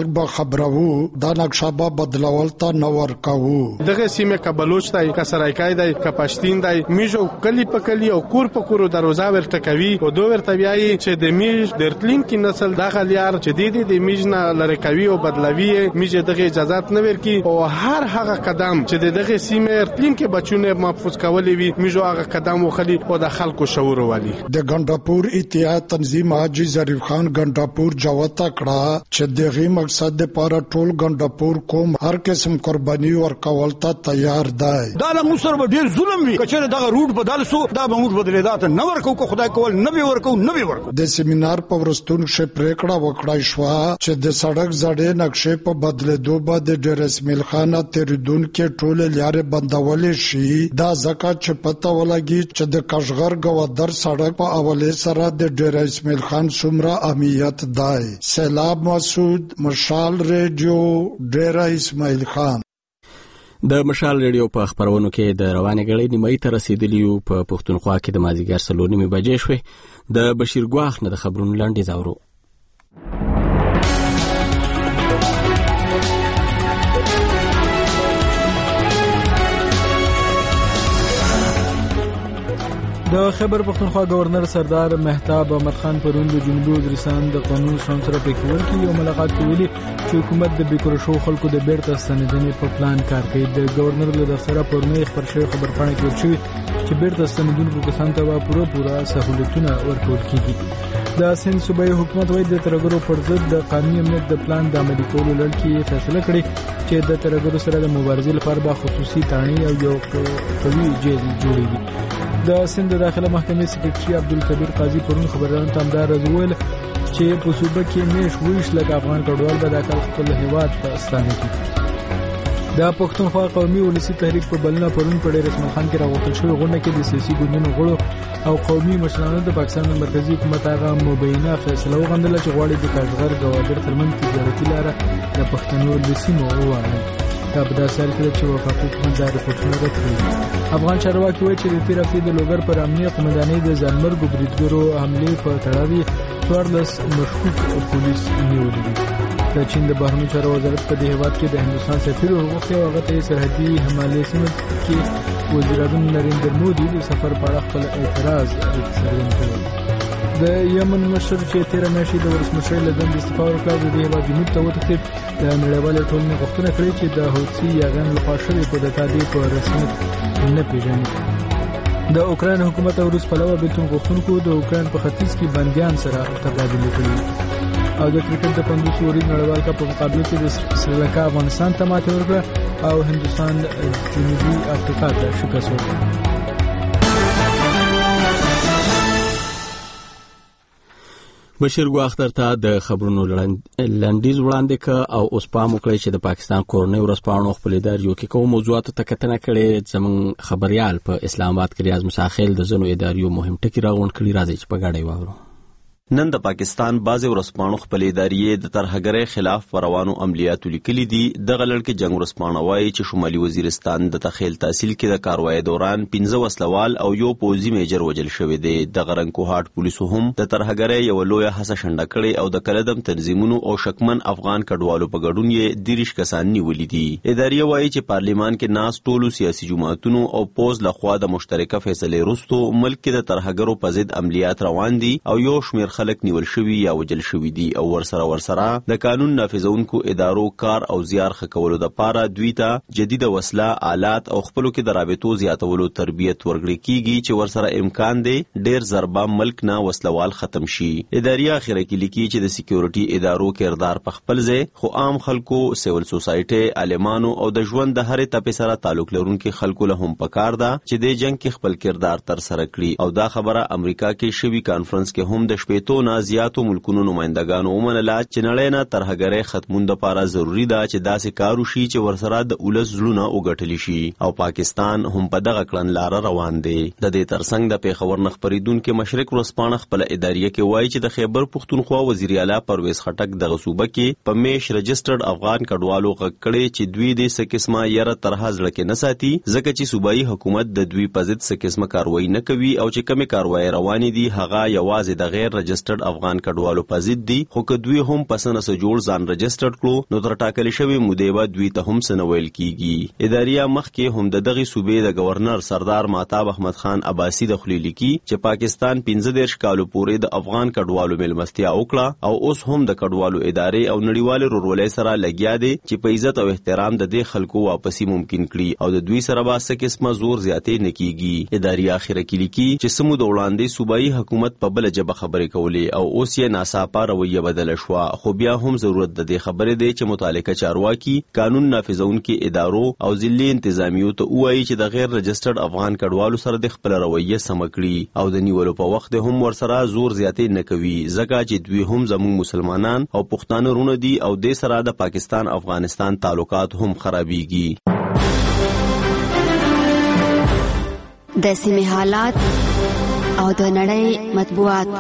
خبرو دا نقشه به بدلول ته نه ورکوو. دغه سیمه که بلوچ دی که سرایکای دی که پښتین دی میژو کلی په کلی او کور په کور دروازه ورته کوي او دوه ورته بیاي چې د میژ د رتلونکي نسل دغه لیار چې دی د میژ نه لری کوي او بدلوي میژ دغه اجازه نه ورکي او هر هغه قدم چې دغه سیمه رتلونکي بچونه محفوظ کولې وي میژو هغه قدم وخلي او د خلکو شعور والی. د ګنداپور اتحاد تنظیم حاجی ظریف خان ګنداپور جوته کړه چې دغه مقصد د پاره ټول ګنداپور کوم هر قسم قرباني ورکول ته تیار دی. دا له موږ سره ډیر ظلم وی کچره دغه روټ بدل سو دا به موږ بدلېدا ته نه ورکو کو خدای کول نه به ورکو نه به ورکو. د سیمینار په ورستون شه پریکړه وکړای شو چې د سړک زړې نقشې په بدلېدو باندې ډېر اسماعیل خان تیریدونکو ټول لارې بندول شي. دا ځکه چې پته ولګي چې د کشغر ګوادر سړک په اوله سره د ډېر اسماعیل خان څومره اهمیت دی. سیلاب مسعود، مشال ریډیو، ډېر اسماعیل خان. د مشال ریډیو په خبرونو کې د روانې غړې نیمایي ته رسیدلی یو. په پښتونخوا کې د مازیګر څلور نیمې بجې شوې. د بشیر ګواخ نه د خبرونو لاندې زاورو. د خیبر پښتونخوا گورنر سردار مهتاب احمد خان پرون د جنوبي وزیرستان د قانون شاون سره په کول کې یو ملاقات کوي چې حکومت د بیکور شو خلکو د بیرته ستنیدنې په پلان کار کوي. د گورنر له دفتر پرونی خبر شوی خبرپاڼه کې ورشي چې بیرته ستنیدونکو کسانو ته پوره پوره سہولتونه ورکول کیږي. د سند صوبایي حکومت وایي د ترګرو پر ضد د قانوني امنیت د پلان د عملي کولو لړ کې فیصله کړې چې د ترګرو سره د مبارزې لپاره به خصوصي تاڼي او یو قوي جیل جوړیږي. د سند داخله محکمې سکرټري عبدالکبیر قاضي پرون خبرانو ته همدا راز وویل چې په صوبه کې میش ویش لږ افغان کډوال به د کال خپل هیواد ته ستانه کړي. د پښتونخوا قومي ولسی تحریک په بلنه پرون په ډېر اسماعیل خان کې راغوښتل شوی غونډه کې د سیاسي ګوندونو غړو او قومي مشرانو د پاکستان مرکزی حکومت هغه مبینه فیصله وغندله چې غواړي د کاشغر ګوادر ترمنځ تجارتي لاره د پښتنو د سیمو وواړي. دا په داسې حال کې چې وفاقي حکومت دا رپورټونه رد کړي. افغان چارواکي وایي چې د تیر هفتې د لوګر پر امنیه قومندانۍ د ځانمرګو بریدګرو حملې په تړاو څوارلس مشکوک پولیس نیولي دي. د چین د بهرنیو چارو وزارت په دې هیواد کې د هندوستان سفیر وغوښتي او هغه ته سرحدي حمایې سیمه کې وزیر اعظم نریندر مودي د سفر په اړه خپل اعتراض څرګند کړی. د یمن مشر چې تیر میاشتې د ولسمشر له دندې استعفا ورکړه د دې هیواد جنوب ته وتښتېد. د نړیوالې ټولنې غوښتنه کړې چې د حوثي یاغیانو لخوا شوې کودتا دې په رسمیت نه پېژني. د اوکراین حکومت او روس پلوه بېلتون غوښتونکو د اوکراین په ختیځ کې بندیان سره تبادلې کړي. او د کرکټ د پنځوس اووري نړیوال کپ په مقابله کې د سریلانکا افغانستان ته ماتې ورکړه او هندوستان جنوبي افریقا ته شکست ورکړ. بشیر ګواختر ته د خبرونو لنډیز وړاندې ک او اوس پام وکړئ چې د پاکستان کورنۍ ورځپاڼو خپل ادارې کې کوم موضوعاتو ته کتنه کړې. زموږ خبريال په اسلام آباد کې ریاض مساخیل د زنو ادارې مهم ټکی راغونډ کړي. راځي چې په ګاډي واورو. نن د پاکستان بعضې ورځپاڼو خپل ادارې د ترهګرۍ خلاف په روانو عملیاتو لیکلي دي. دغه لړ کې جنګ ورځپاڼه وایي چې شمالي وزیرستان د تخیل تحصیل کې د کاروایۍ دوران پنځه وسلوال او یو پوځي میجر وژل شوی دی. دغه رنګکوهاټ پولیسو هم د ترهګرۍ یوه لویه هڅه شنډه کړې او د کلدم تنظیمونو او شکمن افغان کډوالو په ګډون یې دېرش کسان نیولي دي. ادارې وایي چې پارلیمان کې ناست ټولو سیاسي جماعتونو او پوز لخوا د مشترکه فیصلې وروسته ملک کې د ترهګرو په ضد عملیات روان دي او یو شمېر خلک نیول شوي یا وجل شوي دي او ورسره ورسره د قانون نافذونکو ادارو کار او زیار ښه کولو دپاره دوی ته جدیده وسله آلات او خپلو کې د رابطو زیاتولو تربیت ورکړی کیږي چې ورسره امکان دی ډیر ضربه ملک نه وسلوال ختم شي. ادارې اخره کې لیکي چې د سکیورټي ادارو کردار په خپل ځای خو عام خلکو، سیول سوسایټي، عالمانو او د ژوند د هرې تپې سره تعلق لرونکي خلکو له هم پکار ده چې د جنگ کې خپل کردار تر سره کړي. او دا خبره امریکا کې شوي کانفرنس کې هم د شپېتو نه زیاتو ملکونو نمائندګانو ومنله چې نړۍ نه ترهګرۍ ختمون دپاره ضروري ده چې داسې کار وشي چې ورسره د ولس زړونه وګټلی شي. او پاکستان هم په دغه کړنلاره روان دی. د دې ترڅنګ د پیښور نه خپرېدونکې مشرق ورځپاڼه خپله اداریه کې وایي چې د خیبر پښتونخوا وزیر اعلی پرویز خټک دغه صوبه کې په میش رجسټرډ افغان کډوالو غږ کړی چې دوی د څه قسمه یره طرحه زړه کې نه ساتي ځکه چې صوبایي حکومت د دوی په ضد څه قسمه کاروایي نه کوي او چې کومې کاروایي روانې دي هغه یوازې د غیر رجسټرډ رجسټرډ افغان کډوالو په ضد دي، خو که دوی هم پسنه سره جوړ ځان رجسټرډ کړو نو تر ټاکلې شوی مودې به دوی ته هم څه نه ویل کیږي. اداریه مخکې هم د دغه صوبې د گورنر سردار مهتاب احمد خان عباسي د خلیلی کی چې پاکستان پنځه دېرش کالو پورې د افغان کډوالو ملمستیا وکړه او اوس هم د کډوالو ادارې او نړیوال رورولۍ سره لګیا دي چې په عزت او احترام د دې خلکو واپسی ممکن کړي او د دوی سره به څه قسمه زور زیاتې نه کیږي. ادارې اخره کې لیکي چې سمو د وړاندې صوبایي حکومت په بل جبه خبرې کولې او اوس یې ناڅاپه رویه بدله شوه، خو بیا هم ضرورت د دې خبرې دی چې متعلقه چارواکي قانون نافذونکو ادارو او ضلعي انتظامیو ته وایي چې د غیر رجسټرډ افغان کډوالو سره د خپل رویه سم کړي او د نیولو په وخت هم ورسره زور زیاتې نه کوي، ځکه چې دوی هم زموږ مسلمانان او پښتانه رونه دي او د سره د پاکستان افغانستان تعلقات هم خرابيږي. د سیمې حالات او د نړۍ مطبوعات.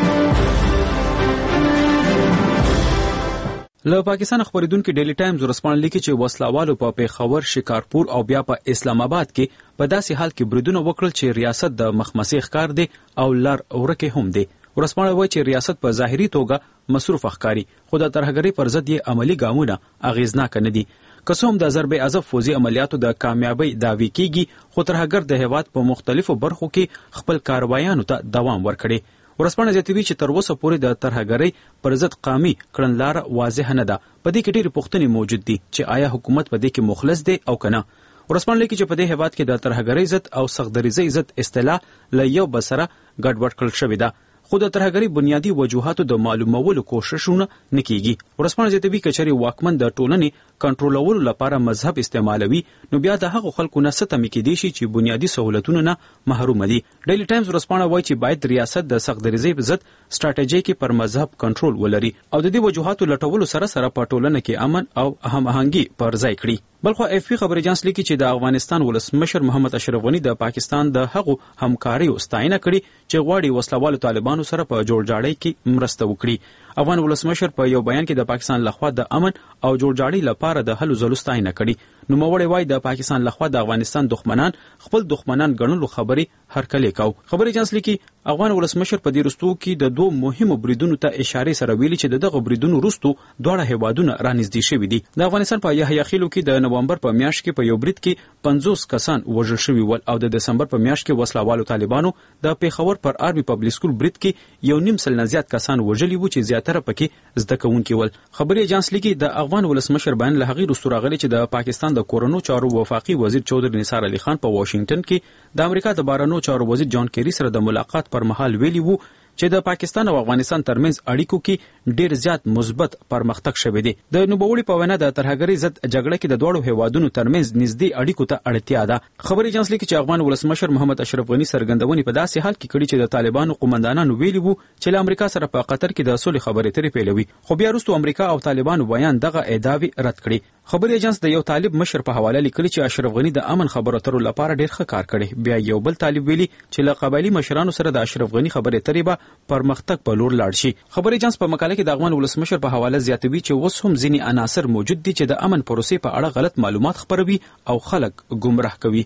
له پاکستان خبریدونکو ډیلی ټایمز ورسپانل لیکي چې وسلوالو په پیښور، شکارپور او بیا په اسلام آباد کې په داسې حال کې بریدونه وکړل چې ریاست د مخمسي ښکار دی او لار ورکه هم دی. ورسپانل وایي چې ریاست په ظاهري توګه مصروف ښکاري، خو د ترهګرۍ پر ضد یې عملی ګامونه اغیزناک نه دي. که څه هم د ضرب عضب فوزي عملیاتو د کامیابی دعوی کیږي، خو ترهګر د هیواد په مختلفو برخو کې خپل کاروایانو ته دوام ورکړي. ورسپانل زیاتوي چې تر اوسه پورې د ترهګرۍ پر ضد قامي کړنلاره واضح نه ده. په دې کې ډېرې پوښتنې موجود دي چې آیا حکومت په دې کې مخلص دی او که نه. ورسپانل لیکي چې په دې هیواد کې د ترهګرۍ ضد او سختدریزۍ ضد اصطلاح له یو بل سره ګډوډ کړل شوې ده، خو د ترهګرۍ بنیادی وجوهاتو د معلومولو کوششونه نه کیږي. ورسپانل زیاتوي که چېرې واکمن د ټولنې کنټرولولو لپاره مذهب استعمالوي نو بیا د هغو خلکو نه څه تمې کیدای شي چې بنیادی سہولتونو نه محروم دي. ډیلی ټایمز ورسپانل وایي چې باید ریاست د سختدریزۍ په ضد سټراټیژي کې پر مذهب کنټرول ولري او د دې وجوهاتو لټولو سره سره په ټولنه کې امن او هماهنګي پر ځای کړي. بلخو اف پی خبر ایجنس لیکي چې د افغانستان ولسمشر محمد اشرف غنی د پاکستان د هغو همکاریو ستاینه کړي چې غواړي وسلوالو طالبانو سره په جوړجاړي کې مرسته وکړي. افغان ولسمشر په یو بیان کې د پاکستان لخوا د امن او جوړجاړي لپاره د هلو ځلو ستاینه کړي. نوموړی وایي د پاکستان لخوا د افغانستان دښمنان خپل دښمنان ګڼلو خبرې هرکلې کو. خبر ایجنس لیکي افغان ولسمشر په دې وروستو کې د دوه مهمو بریدونو ته اشاره سره ویلي چې د دغه بریدونو وروستو دواړه هیوادونه رانږدې شوي دي. د افغانستان په یحیی خیلو کې د نومبر په میاشت کې په یو برید کې پنځوس کسان وژل شوي ول او د دسمبر په میاشت کې وسلوالو طالبانو د پیښور پر آرمي پبلک سکول برید کې یو نیم سل نه زیات کسان وژلي وو چې زیاتره پکې زده کوونکي ول. خبري ایجنس لیکي د افغان ولسمشر بیان له هغې وروسته راغلی چې د پاکستان د کورونو چارو وفاقي وزیر چودري نثار علي خان په واشنگټن کې د امریکا د بهرنیو چارو وزیر جان کیری سره د ملاقات پر مهال ویلي وو چې د پاکستان او افغانستان ترمنځ اړیکو کې ډیر زیات مثبت پرمختګ شوی دی. د نوموړي په وینا د ترهګرۍ ضد جګړه کې د دوړو هیوادونو ترمنځ نږدې اړیکو ته اړتیا ده. خبري ایجنس لیکي چې افغان ولسمشر محمد اشرف غنی څرګندونې په داسې حال کې کړي چې د طالبانو قومندانانو ویلي وو چې له امریکا سره په قطر کې د صلح خبرې اترې پیلوي، خو بیا وروسته امریکا او طالبانو بیان دغه ادعاوې رد کړي. خبري ایجنس د یو طالب مشر په حواله لیکلي چې اشرف غنی د امن خبرو اترو لپاره ډیر ښه کار کړی. بیا یو بل طالب ویلي چې له قبایلی مشرانو سره د اشرف غنی خبرې اترې به پرمختګ په لور لاړ شي. خبري ایجنس په مقاله کې د افغان ولسمشر په حواله زیاتوي چې اوس هم ځینې عناصر موجود دي چې د امن پروسې په اړه غلط معلومات خپروي او خلک گمراه کوي.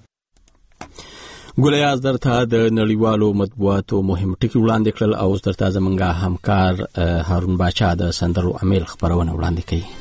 ګولیاز درته د نړیوالو مطبوعاتو مهم ټکي وړاندې کړل او درته زمونږ همکار هارون باچا د سندرو امیل خبرونه وړاندې کوي.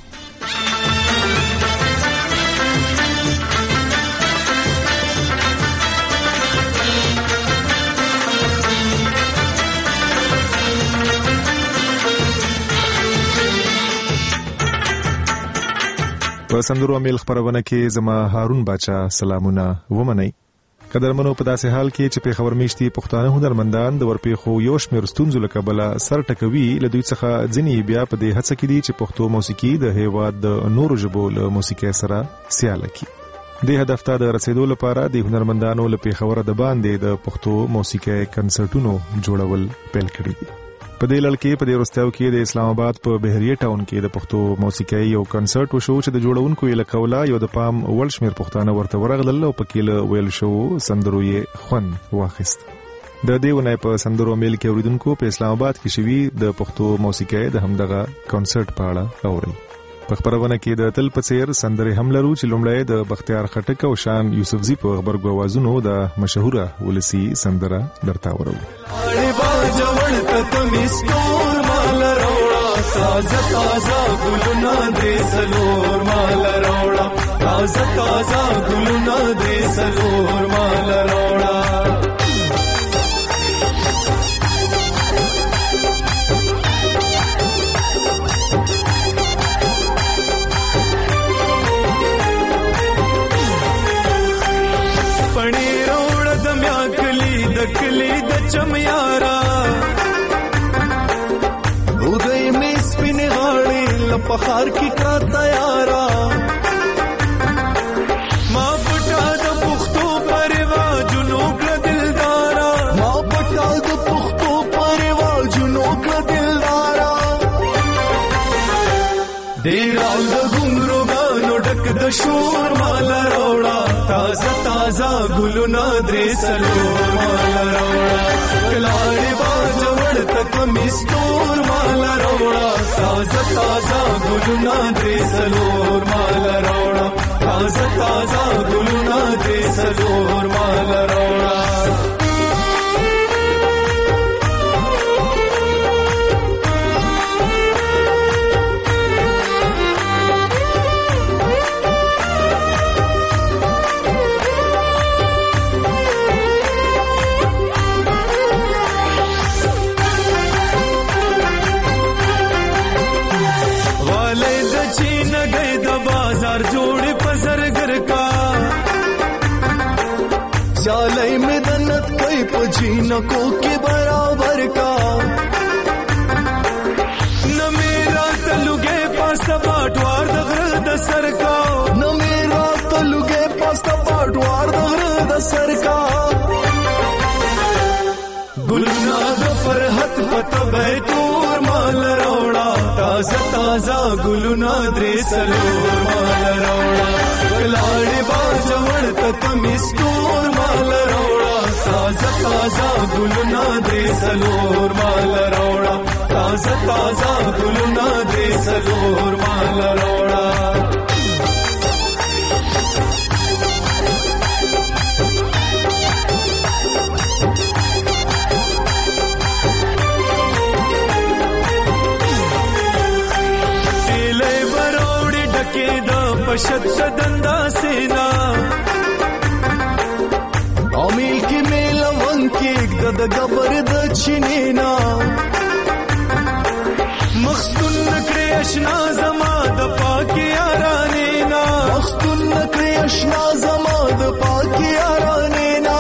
په سندرو امیل خبرونه کې زما هارون باچا سلامونه ومنئ. قدرمنو په داسې حال کې چې په خبر میشتي پښتانه هنرمندان د ورپېښو یو شمېر ستونزو له کبله سر ټکوي، له دوی څخه ځینې بیا په دې هڅه کې دي چې پښتو موسیقي د هیواد د نورو ژبو له موسیقۍ سره سیاله کړي. دې هدف ته د رسیدو لپاره د هنرمندانو له پیښوره د باندې د پښتو موسیقۍ کنسرټونو جوړول پیل کړي دي. په دې لړ کې په دې وروستیو کې د اسلام آباد په بهریه ټاون کې د پښتو موسیقۍ یو کنسرت وشو چې د جوړونکو یې له قوله یو د پام وړ شمېر پښتانه ورته ورغلل او پکې له ویل شوو سندرو یې خوند واخیست. د دې ونې په سندرو میل کې اوریدونکو په اسلام آباد کې شوي د پښتو موسیقۍ د همدغه کنسرت په اړه اوري. په خبرونه کې د تل پڅیر سندره هم لرو چې لومړی د بختیار خټک او شان یوسفزي په خبرګو आवाजونو د مشهوره ولسی سندره درته ورو تازه تازه ګلونه دې سلور مال راوړه تازه تازه ګلونه دې سلور مال راوړه پڼې راوړه د میا کلی د کلی د چمیارا پخار کی کا تیارا ما پټا د پختو پرواجونو کړه دلدارا ما پټا د پختو پرواجونو کړه دلدارا ډیرال د ګونګرو غانو ډک د شور مال راوړه تازه تازه ګلونه درې سلور مال راوړه کلاړې باز وړ تک مستور مال راوړه تازه تازه ګلونه دې سلور مال راوړه تازه تازه ګلونه دې سلور مال راوړه चालई में दन्नत कई पजीनको के बराबर का न मेरा तलुगे पास बाटवार दगर द सर का न मेरा तलुगे पास बाटवार दगर द सर का गुलना द फरहत पत बैतूर माल रोड़ा ताजा ताजा गुलना द्रे सलोर माल रोड़ा कलाड़े बाजवड़ तक मिस्टूर माल रोड़ा ताजा ताजा गुलना दे सलोर माल रोड़ा ताजा ताजा गुलना दे सलोर माल रोड़ा टेले बरोड़ी ढके दा पशत दंदा सेना अमील की मेला वंकी द गबर द चिनेना मखस्तुन नकरे अशना जमा द पाकी आरानेना मखस्तुन नकरे अशना जमा द पाकी आरानेना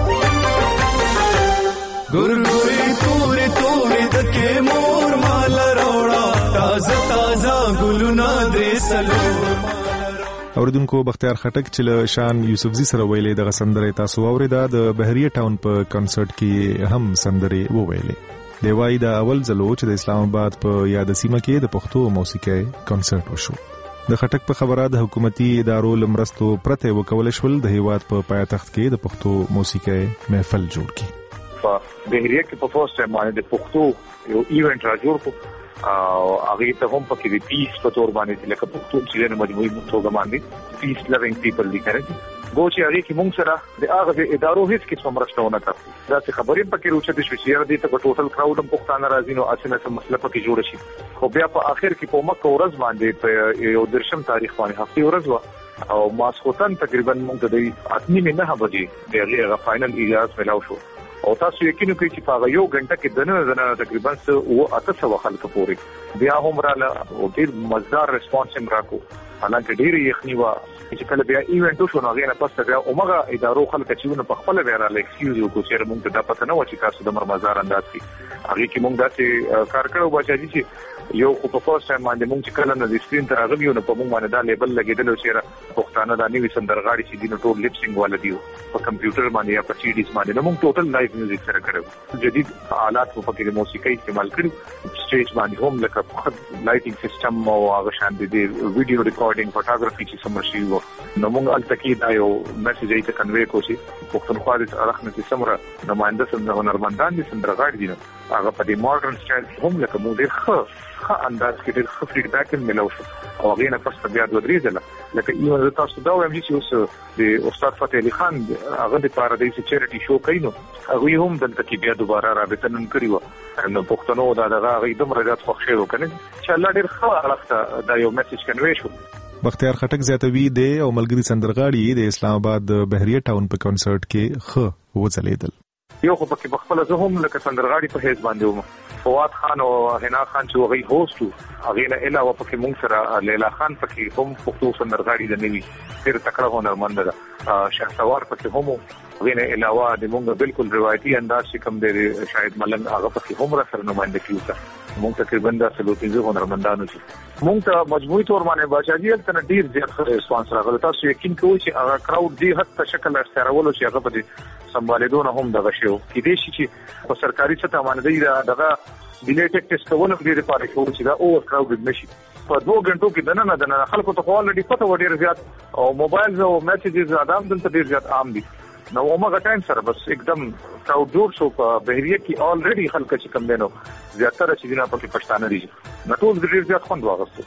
गुरगुरी तोरे तोरे द के मोर माल रोड़ा ताजा ताजा गुलना दे सलोर اوردونکو بختیار خټک چې له شان یوسفزي سره ویلې د سندره تاسو اوریدا د بهریه ټاون په کنسرت کې هم سندره وویلې دی وای دا اول ځلو چې د اسلام آباد په یاد سیمه کې د پښتو موسیقي کنسرت وشو د خټک په خبره د حکومتي ادارو لمرستو پرته وکول شول د هیواد په پایتخت کې د پښتو موسیقي محفل جوړ کړي په بهریه کې په فورس باندې د پښتو یو ایونت را جوړ کو او هغه ته هم پکې د پیس په تور باندې لکه پښتو چې نه مجموعي توګه باندې پیس لوینګ پیپل لیکره گو چې هغه کې مونږ سره د هغه ادارو هیڅ کیسه مرسته نه کړه دا څه خبرې پکې روچه د شوشیر دي ته ټوټل کراود هم پښتانه راځي نو اسنه سم مسله پکې جوړ شي خو بیا په اخر کې په مکه ورځ باندې په یو درشم تاریخ باندې هفته ورځ وا او ماسخوتن تقریبا مونږ د اتنی نه بجې د هغه فائنل اجازه ملاو شو او تاسو یقینو کوي چې په یو غنټه کې دنه دنه تقریبا او اته سو خلک پوري بیا هم را او ډیر مزدار ریسپانس هم راکو حالانکه ډیر یخنی وا چې کله بیا ایونت شو نو غیر پس بیا اومغه ادارو خلک چې ونه په خپل بیا را لیکسیوز کو چې موږ ته پته نه و چې تاسو د مرمزار انداز کی هغه کې موږ داسې کار کړو بچی چې یو خو په فورس ټایم باندې موږ چې کله نه د سکرین تر هغه یو نه په موږ باندې دا لیبل لګیدل چې پښتانه د نیوي سندرغاړي چې دینو ټول لپسینګ ولدیو په کمپیوټر باندې یا په سی ډیز باندې نو موږ ټوټل لایو میوزیک سره کړو جدید آلات په کې د موسیقي استعمال کړو سټیج باندې هم لکه لایټینګ سیستم او هغه شان دي ویډیو ریکارډینګ فوټوګرافي چې سم شي وو نو موږ الته کې دا یو میسج یې کنوي کوشي پښتونخوا د اړخ نه سمره نمائنده سم هنرمندان دي سندرغاړي دي هغه په دې ماډرن سټایل هم لکه موږ ډېر ښه ښه انداز کې ډېر ښه فیډبیک هم ملو شو او هغه نه پس بیا د ودرې ځله لکه ایو تاسو دا وایم چې اوس د استاد فتح علي خان هغه د پارادایس چیریټي شو کینو هغه هم دلته کې بیا دوباره رابطه نن کړی و نو پښتنو دا دغه هغه د مرجات خوښ شو کنه چې الله ډېر ښه اړخته دا یو میسج کنوي شو. بختیار خټک زیاتوي د او ملګری سندرغاړي د اسلام آباد د بحریه ټاون په کنسرت کې خ وځلیدل. یو خو پکې بخپل زه هم لکه سندرغاړي په هیڅ باندې وم فواد خان او حنا خان چې هغه هوست هغه نه علاوه پکې مونږ سره لیلا خان پکې هم پښتو سندرغاړي د نوي ډېر تکړه هنرمند ده شهسوار پکې هم هغه نه علاوه د مونږ بالکل روایتي انداز چې کوم دی شاید ملنګ هغه پکې هم را سره نمائنده کیږي مونږ تقریبا د سلوتیزو هنرمندانو چې مونږ ته مجموعي تور باندې بچاجي تل ډیر زیات ریسپانس راغلی تاسو یقین کوئ چې هغه کراود دی حتی شکل استراولو چې هغه په سمبالیدونه هم دغه شی کې دي چې په سرکاري سطح باندې دغه ډیلیټ ټیسټ کول هم ډیر پاره شو چې دا اوور کراودډ نشي په دوه غنټو کې دنه نه دنه خلکو ته اولریډي پته و ډیر زیات او موبایل او میسجز ادم دلته ډیر زیات عام دي نو اومه ټایم سره بس एकदम کراود جوړ شو په بهریه کې اولریډي خلک چې کم دینو زیاتره چې دینه په پښتانه دي نو ټول ډیر زیات خوند واغستو.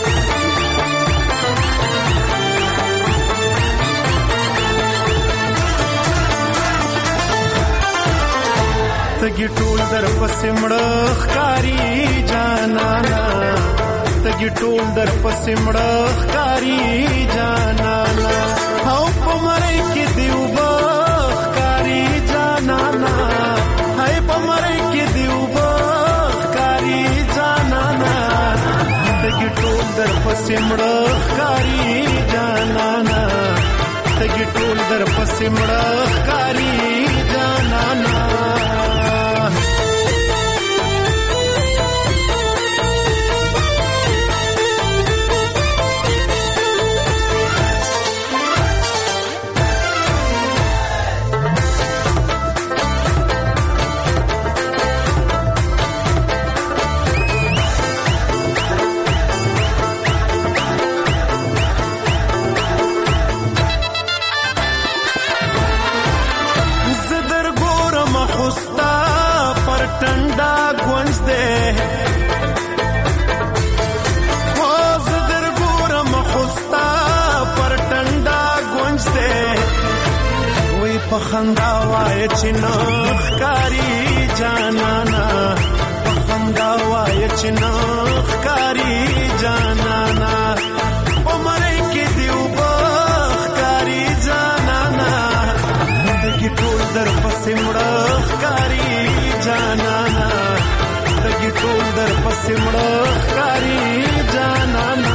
تګي ټول در پسې مړخ کاری جانانا تګي ټول در پسې مړخ کاری جانانا او په مړی کې دیو بخ کاری جانانا هاي په مړی کې دیو بخ کاری جانانا تګي ټول در پسې مړخ کاری جانانا تګي ټول در پسې مړخ کاری جانانا پخندا وای چې نخ کاری جانانا پخندا وای چې نخ کاری جانانا عمرې کې دیو بخ کاری جانانا دګي ټول در پسې مړخ کاری جانانا دګي ټول در پسې مړخ کاری جانانا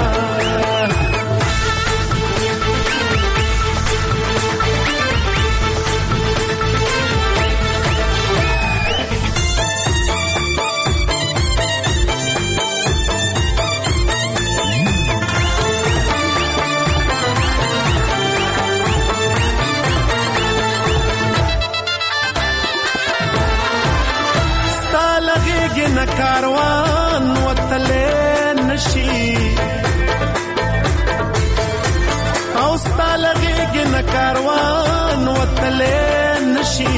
نه کاروان وتلې نشي او ستالګي نه کاروان وتلې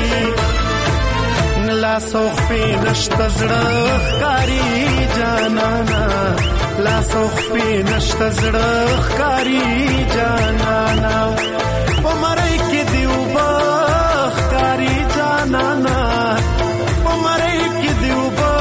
نشي لا سوخ په نشته زړه کاری جانانا لا سوخ په نشته زړه کاری جانانا په مړی کې دیو بخ کاری جانانا په مړی کې دیو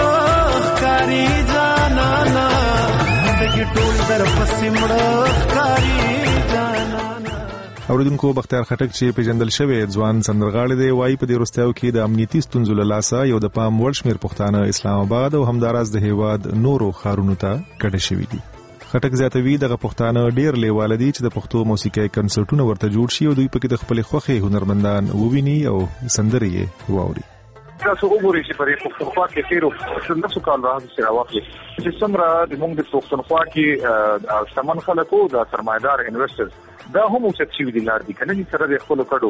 اوریدونکو بختیار خټک چې پیژندل شوی ځوان سندرغاړی دی وایي په دې وروستیو کې د امنیتي ستونزو له لاسه یو د پام وړ شمېر پښتانه اسلام آباد او همداراز د هیواد نورو ښارونو ته کډه شوي دي. خټک زیاتوي دغه پښتانه ډېر لیواله دي چې د پښتو موسیقۍ کنسرټونه ورته جوړ شي او دوی پکې د خپلې خوښې هنرمندان وویني او سندرې یې واوري. تاسو وګورئ چې په پښتونخوا کې تیرو څلورو کال راځي چې راوخلي چې څومره د موږ د پښتونخوا کې سامان خلکو د سرمایدار انویسټرز دا هم څه چې دي لار دي کنه چې سره د خپل کډو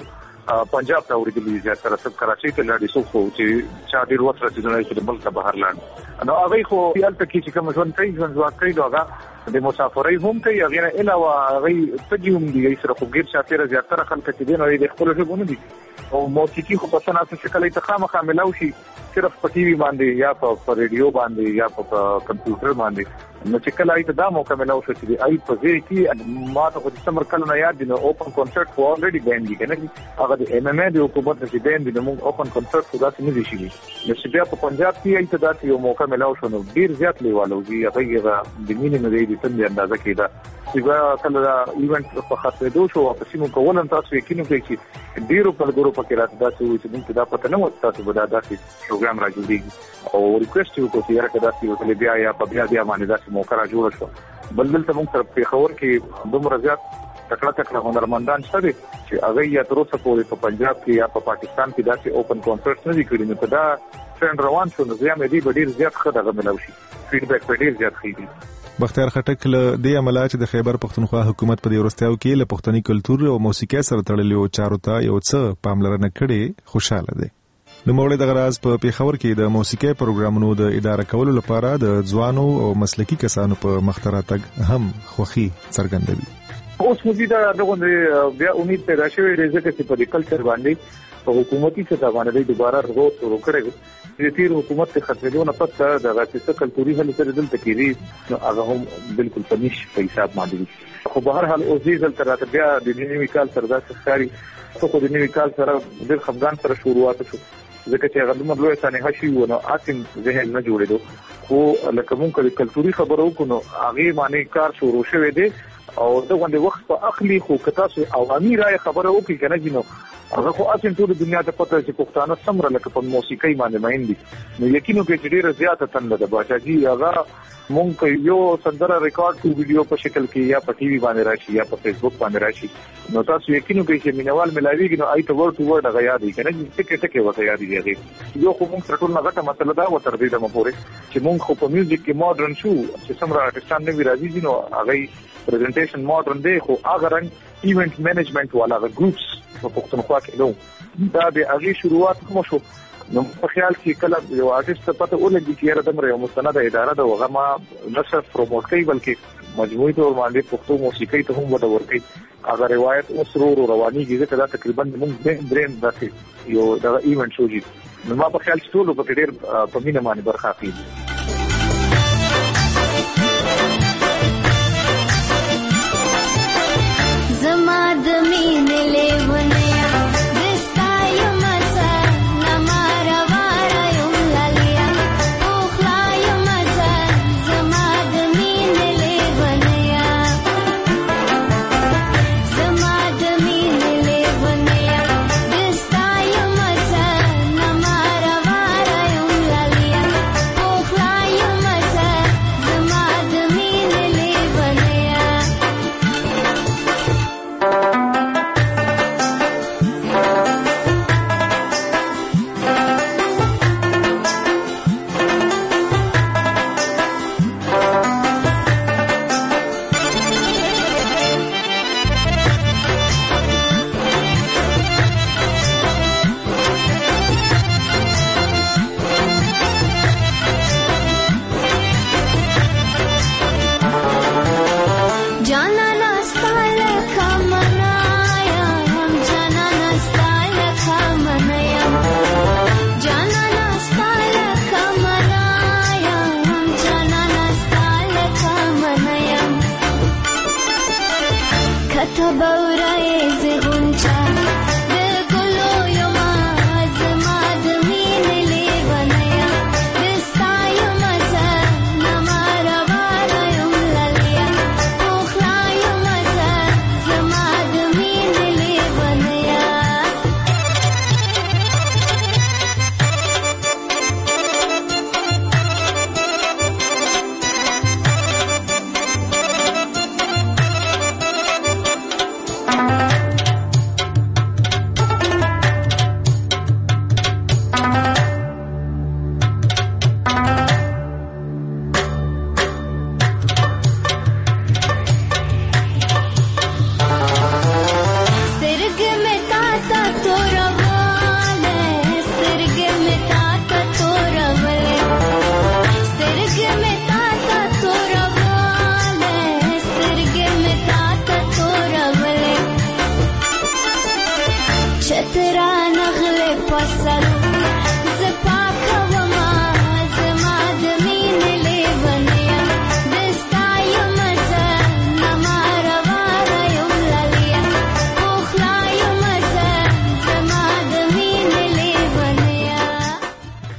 پنجاب ته ورېدلي زیات تر څو کراچۍ ته لاړې سو خو چې چا ډېر وخت رسېدلی چې د ملک بهر لاړ نو هغوی خو هلته کې چې کوم ژوند کوي ژوند ځواک کوي نو هغه د مسافرۍ هم کوي هغې نه علاوه هغوی تږي هم دي هغوی سره خو ګیر چاپېره زیاتره خلک چې دي نو د خپلو ژبو نه دي او موسیقي خو په څه ناسه شکل یې ته خامخا میلاو شي صرف په ټي وي باندې یا په ریډیو باندې یا په کمپیوټر باندې نو چې کله ایت دا موقع ملاو شو چې ای په ځای کې ما ته د سمر کله نه یاد دي نو اوپن کنسرت خو اوريدي بین دي کنه هغه د ام ام ا د حکومت د بین دي نو اوپن کنسرت خو داسې نه دي شي نو چې بیا په پنجاب کې ایت دا یو موقع ملاو شو نو ډیر زیات لیوالو دي هغه د مینې نه دی د تند اندازه کېده چې بیا کله دا ایونت په خاطر دوه شو په سیمو کولن تاسو یقین کوئ چې ډیرو په ګورو پکې راځي دا چې موږ دا پته نه وته تاسو به دا داسې پروګرام راجوړي او ریکوست یو کوي چې دا چې بیا یا په بیا بیا باندې دا موقع را جوړ شو بل بل ته موږ تر په خبر کې دومره زیات تکړه تکړه هنرمندان شته چې هغه یا تر اوسه پورې په پنجاب کې یا په پاکستان کې داسې اوپن کنسرت نه دي کړی نو دا ټرند روان شو نو زیات مې ډیر زیات ښه دغه ملو شي فیډبیک په ډیر زیات ښه دی. بختیار خټک له دې عمله چې د خیبر پښتونخوا حکومت په دې ورستیاو کې له پښتني کلتور او موسیقي سره تړلې چارو ته یو څه پاملرنه کړې خوشاله دی. د موړې د غراز په پیښور کې د موسیقي پروګرامونو د اداره کولو لپاره د ځوانو او مسلکي کسانو په مختراتګ هم خوخي څرګندوي. اوس موږ دا دغه بیا امید پیدا شوې ده چې په کلچر باندې په حکومتي سطح باندې دوباره ورو ورو کړي چې تیر حکومت ته خطرونه پته د غاټي کلتوري هلي سره دلته کېږي نو هغه هم بالکل پنيش په حساب باندې خو په هر حال اوس دې تل تر بیا د نوي کال سره د ښکاری خو د نوي کال سره د خفګان سره شروعات شو ځکه چې هغه د مبلوې ثاني هشي ونه اته ذهن نه جوړېدو خو لکه مونږ د کلتوري خبرو کو نو هغه معنی کار شروع شوه دی او دغه وخت په اخلي خو کتا سو عوامي رائے خبره وکړي کنه جنو هغه خو اصل ټول دنیا ته پته چې پښتانه سمره لکه په موسیقي باندې مایندي نو یقینو کې چې ډیره زیاته تند ده باچاجي هغه مونږ یو سندره ریکارډ کو ویډیو په شکل کې یا په ټي وي باندې راشي یا په فیسبوک باندې راشي نو تاسو یقینو کې چې مینوال ملاويږي نو آی ته ورډ ټو ورډ هغه یادې کنه چې ټکه ټکه وته یادې دی یو خو مونږ ټول نه غټه مسله دا و تر دې د مپورې چې مونږ خو په میوزیک کې ماډرن شو چې سمره ارتستان نه وی راځي نو هغه پریزنټیشن ماډرن دی خو هغه رنګ ایونت مینجمنت والا ګروپس په پښتونخوا کې نو دا به هغه شروعات کوم شو نو په خیال کې کله یو آرټیست ته ولګي چې را دمر یو مستند اداره د هغه ما نشر پروموټ کوي بلکې مجموعي تور باندې پښتو موسیقي ته هم وده ورکړي هغه روایت اوس ورو رواني کیږي دا تقریبا موږ برین داسې یو دا ایونت شوږي نو ما په خیال چې ټول په ډېر په مینه باندې برخه اخلي. زما د مینې لیونیا دستا یم سر نماره واره یم لالیا اوخلا یم سر زما د مینې لیونیا زما د مینې لیونیا دستا یم سر نماره واره یم لالیا اوخلا یم سر زما د مینې لیونیا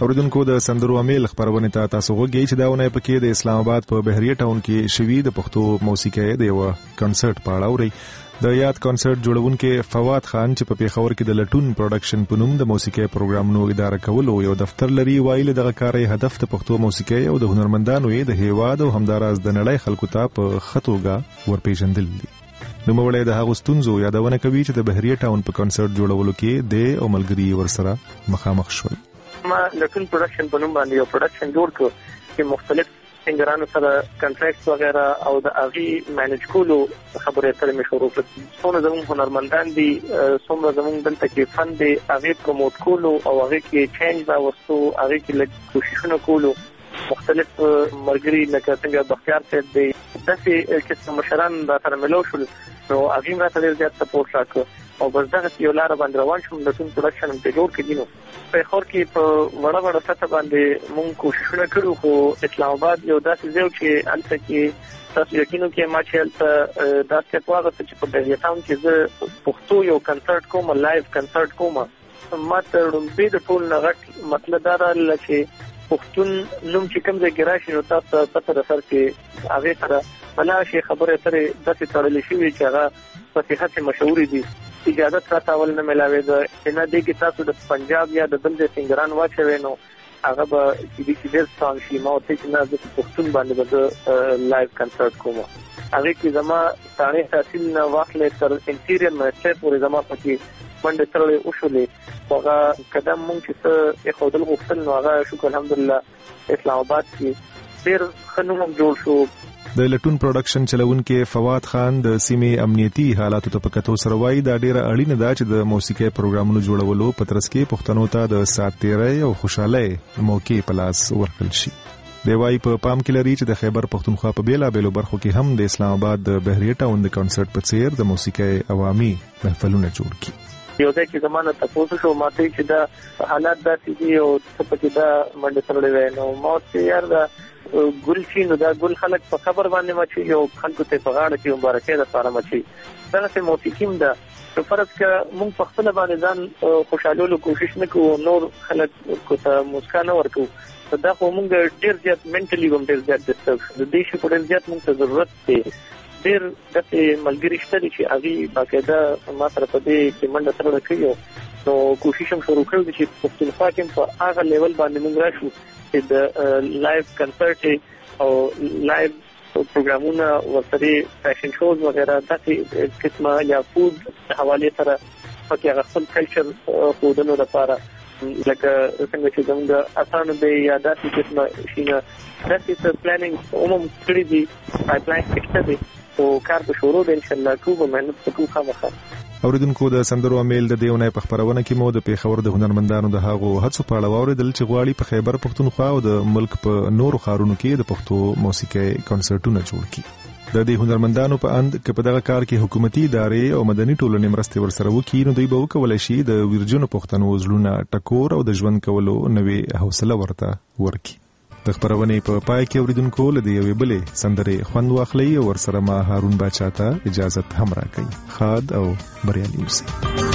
اوریدونکو د سندرو امیل خبرونه ته تاسو وګورئ چې دا ونه پکې د اسلام آباد په بهریه ټاون کې شوی د پښتو موسیقي د یو کنسرت په اړه اوري. د یاد کنسرت جوړونکو فواد خان چې په پیښور کې د لټون پروډکشن په نوم د موسیقي پروګرامونو اداره کولو یو دفتر لري، وایي دغه کار هدف د پښتو موسیقي او د هنرمندانو د هیواد او همداراز د نړۍ خلکو ته په خطوګه ورپېژندل دي. نو مولای د هغو ستونزو یادونه کوي چې د بهریه ټاون په کنسرت جوړولو کې د او ملګری ورسره مخامخ شول. ما لټون پروډکشن په نوم باندې یو پروډکشن جوړ کړ چې مختلف سنگرانو سره کنټراکټ وغیرہ او د اغي مینج کولو خبرې ترې مې شروع کړې. څونه زموږ هنرمندان دي، څومره زموږ دلته کې فن دي، اغي پروموټ کولو او اغي کې چینج راوستو، اغي کې لږ کوششونه کولو. مختلف مرګري لکه څنګه بختیار صاحب دی، داسې قسم مشران را سره ملو شول، نو اغي را ته ډېر زیات سپورټ راکړ او بس دغه یو لار باندې روان شوم. د ټون پروډکشن هم جوړ کړی نو په خور کې په وړه وړه سطح باندې مونږ کوششونه کړو، خو اسلام آباد یو داسې ځای چې الته کې تاسو یقینو کې ما چې الته داسې پواغه چې په بهریه ټاون کې زه پښتو یو کنسرت کوم، لایو کنسرت کوم. ما ته رومبي د ټول نغټ مطلب دا راځي چې پښتون نوم چې کوم ځای کې راشي نو تاسو پته در کې هغه سره بلا شي خبره ترې داسې تړلې شوې چې هغه په صحت مشهور دي. اجازه تاسو اول نه ملاوي ده نه دی کې تاسو د پنجاب یا د بل ځای سنگران واچوي نو هغه به چې د کډیر سان شي ما ته چې نه د پښتون باندې به لایو کنسرت کوم. هغه کې زما ثاني تحصیل نه واخلې تر انټیریئر منسټر پورې زما پکې منډه ترلې او شولې هغه قدم مونږ چې څه خودل غوښتل نو هغه شکر الحمدلله اسلام آباد کې ډیر خنوم جوړ شو. د لټون پروډکشن چلونکو فواد خان د سیمې امنیتي حالاتو ته پکتو سره وایي دا ډیره اړینه ده چې د موسیقي پروګرامونو جوړولو په ترڅ کې پښتنو ته د سات تیرۍ او خوشحالۍ موقع په لاس ورکړل شي. دی وایي په پام کې لري چې د خیبر پښتونخوا په بیلابېلو برخو کې هم د اسلام آباد د بهریه ټاون د کنسرت په څیر د موسیقي عوامي محفلونه جوړ کړي. یو ځای چې زمانه تاسو شو ماته چې دا حالات داسې دي او څه پکې دا منډه تړلې وای نو ما ته یار دا ګل شي نو دا ګل خلک په خبر باندې مچي یو خلکو ته په غاړه کې مبارکي ده سره مچي دا څه موسیقي ده. په فرض کې موږ په خپل باندې ځان خوشالولو کوشش نکوو، نور خلک کو ته مسکانه ورکو، دا خو موږ ډیر زیات منټلی هم ډیر زیات ډسټرب د دې شي په ډیر زیات موږ ته ضرورت دی. ډیر دغه ملګری شته چې هغه باقاعده ما سره په دې کې منډه سره کوي نو کوشش هم شروع کړو چې پښتونخوا کې په هغه لیول باندې موږ راشو چې د لایو کنسرت او لایو پروګرامونه ورته فیشن شوز وغیرہ داسې قسمه یا فود حواله سره پکې هغه خپل کلچر خودنو لپاره لکه څنګه چې زموږ اسانه دی یا داسې قسمه شینه داسې څه پلانینګ عموم کړی دی پایپلاین شته دی او کار به شروع دی ان شاء الله کوو مهنت وکړو خامخا. اوریدونکو د سندرو امیل د دیونه په خبرونه کې مو د پیښور د هنرمندانو د هغو هڅو په اړه واوریدل چې غواړي په خیبر پښتونخوا او د ملک په نورو ښارونو کې د پښتو موسیقي کنسرتونه جوړ کړي. د دې هنرمندانو په اند کې په دغه کار کې حکومتي ادارې او مدني ټولنې مرستې ورسره وکړي نو دوی به وکولای شي د ویرجنو پښتنو زړونه ټکور او د ژوند کولو نوې حوصله ورته ورکړي. د خبرونې په پای کې اوریدونکو له دې یوې بلې سندرې خوند واخلئ او ورسره ما هارون باچا ته اجازه هم راکړئ. ښاد او بریالي اوسئ.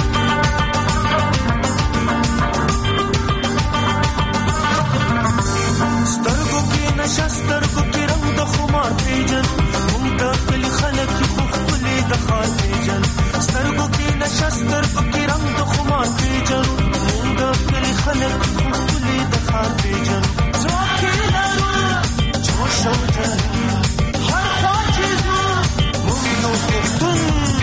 سترګو کې نشه سترګو کې رنګ د خمار پیژن موږ د کلي خلک خو ښکلي د ښار پیژن سترګو کې نشه سترګو کې رنګ د خمار پیژن موږ د کلي خلک خو ښکلي د ښار پیژن هر خوا چې زه موږ یو پښتون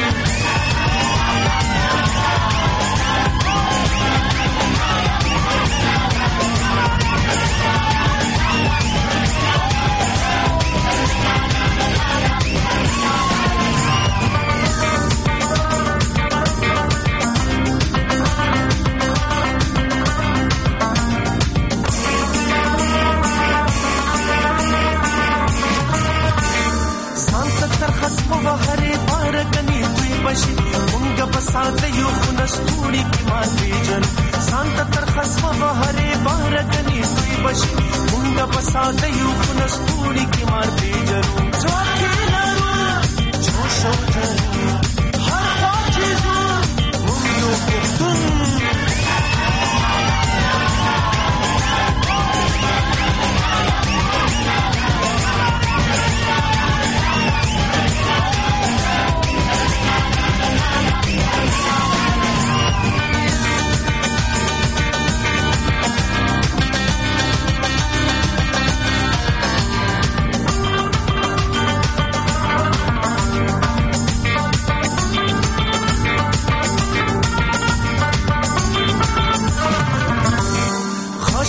بشي مونږه بساته یو خنستوري کې ماتې جن سانت تر خصمه بهره بهر کني دوی بشي مونږه بساته یو خنستوري کې ماتې جن ځکه لارو جوش او تر هر واچې مونږ یو پښتون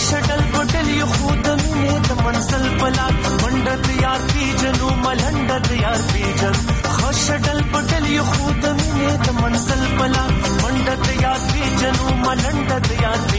شډل پټل یو خود مینه د منزل پلا منډت یار پیجنو ملنډت یار پیجن خشډل پټل یو خود مینه د منزل پلا منډت یار پیجنو ملنډت یار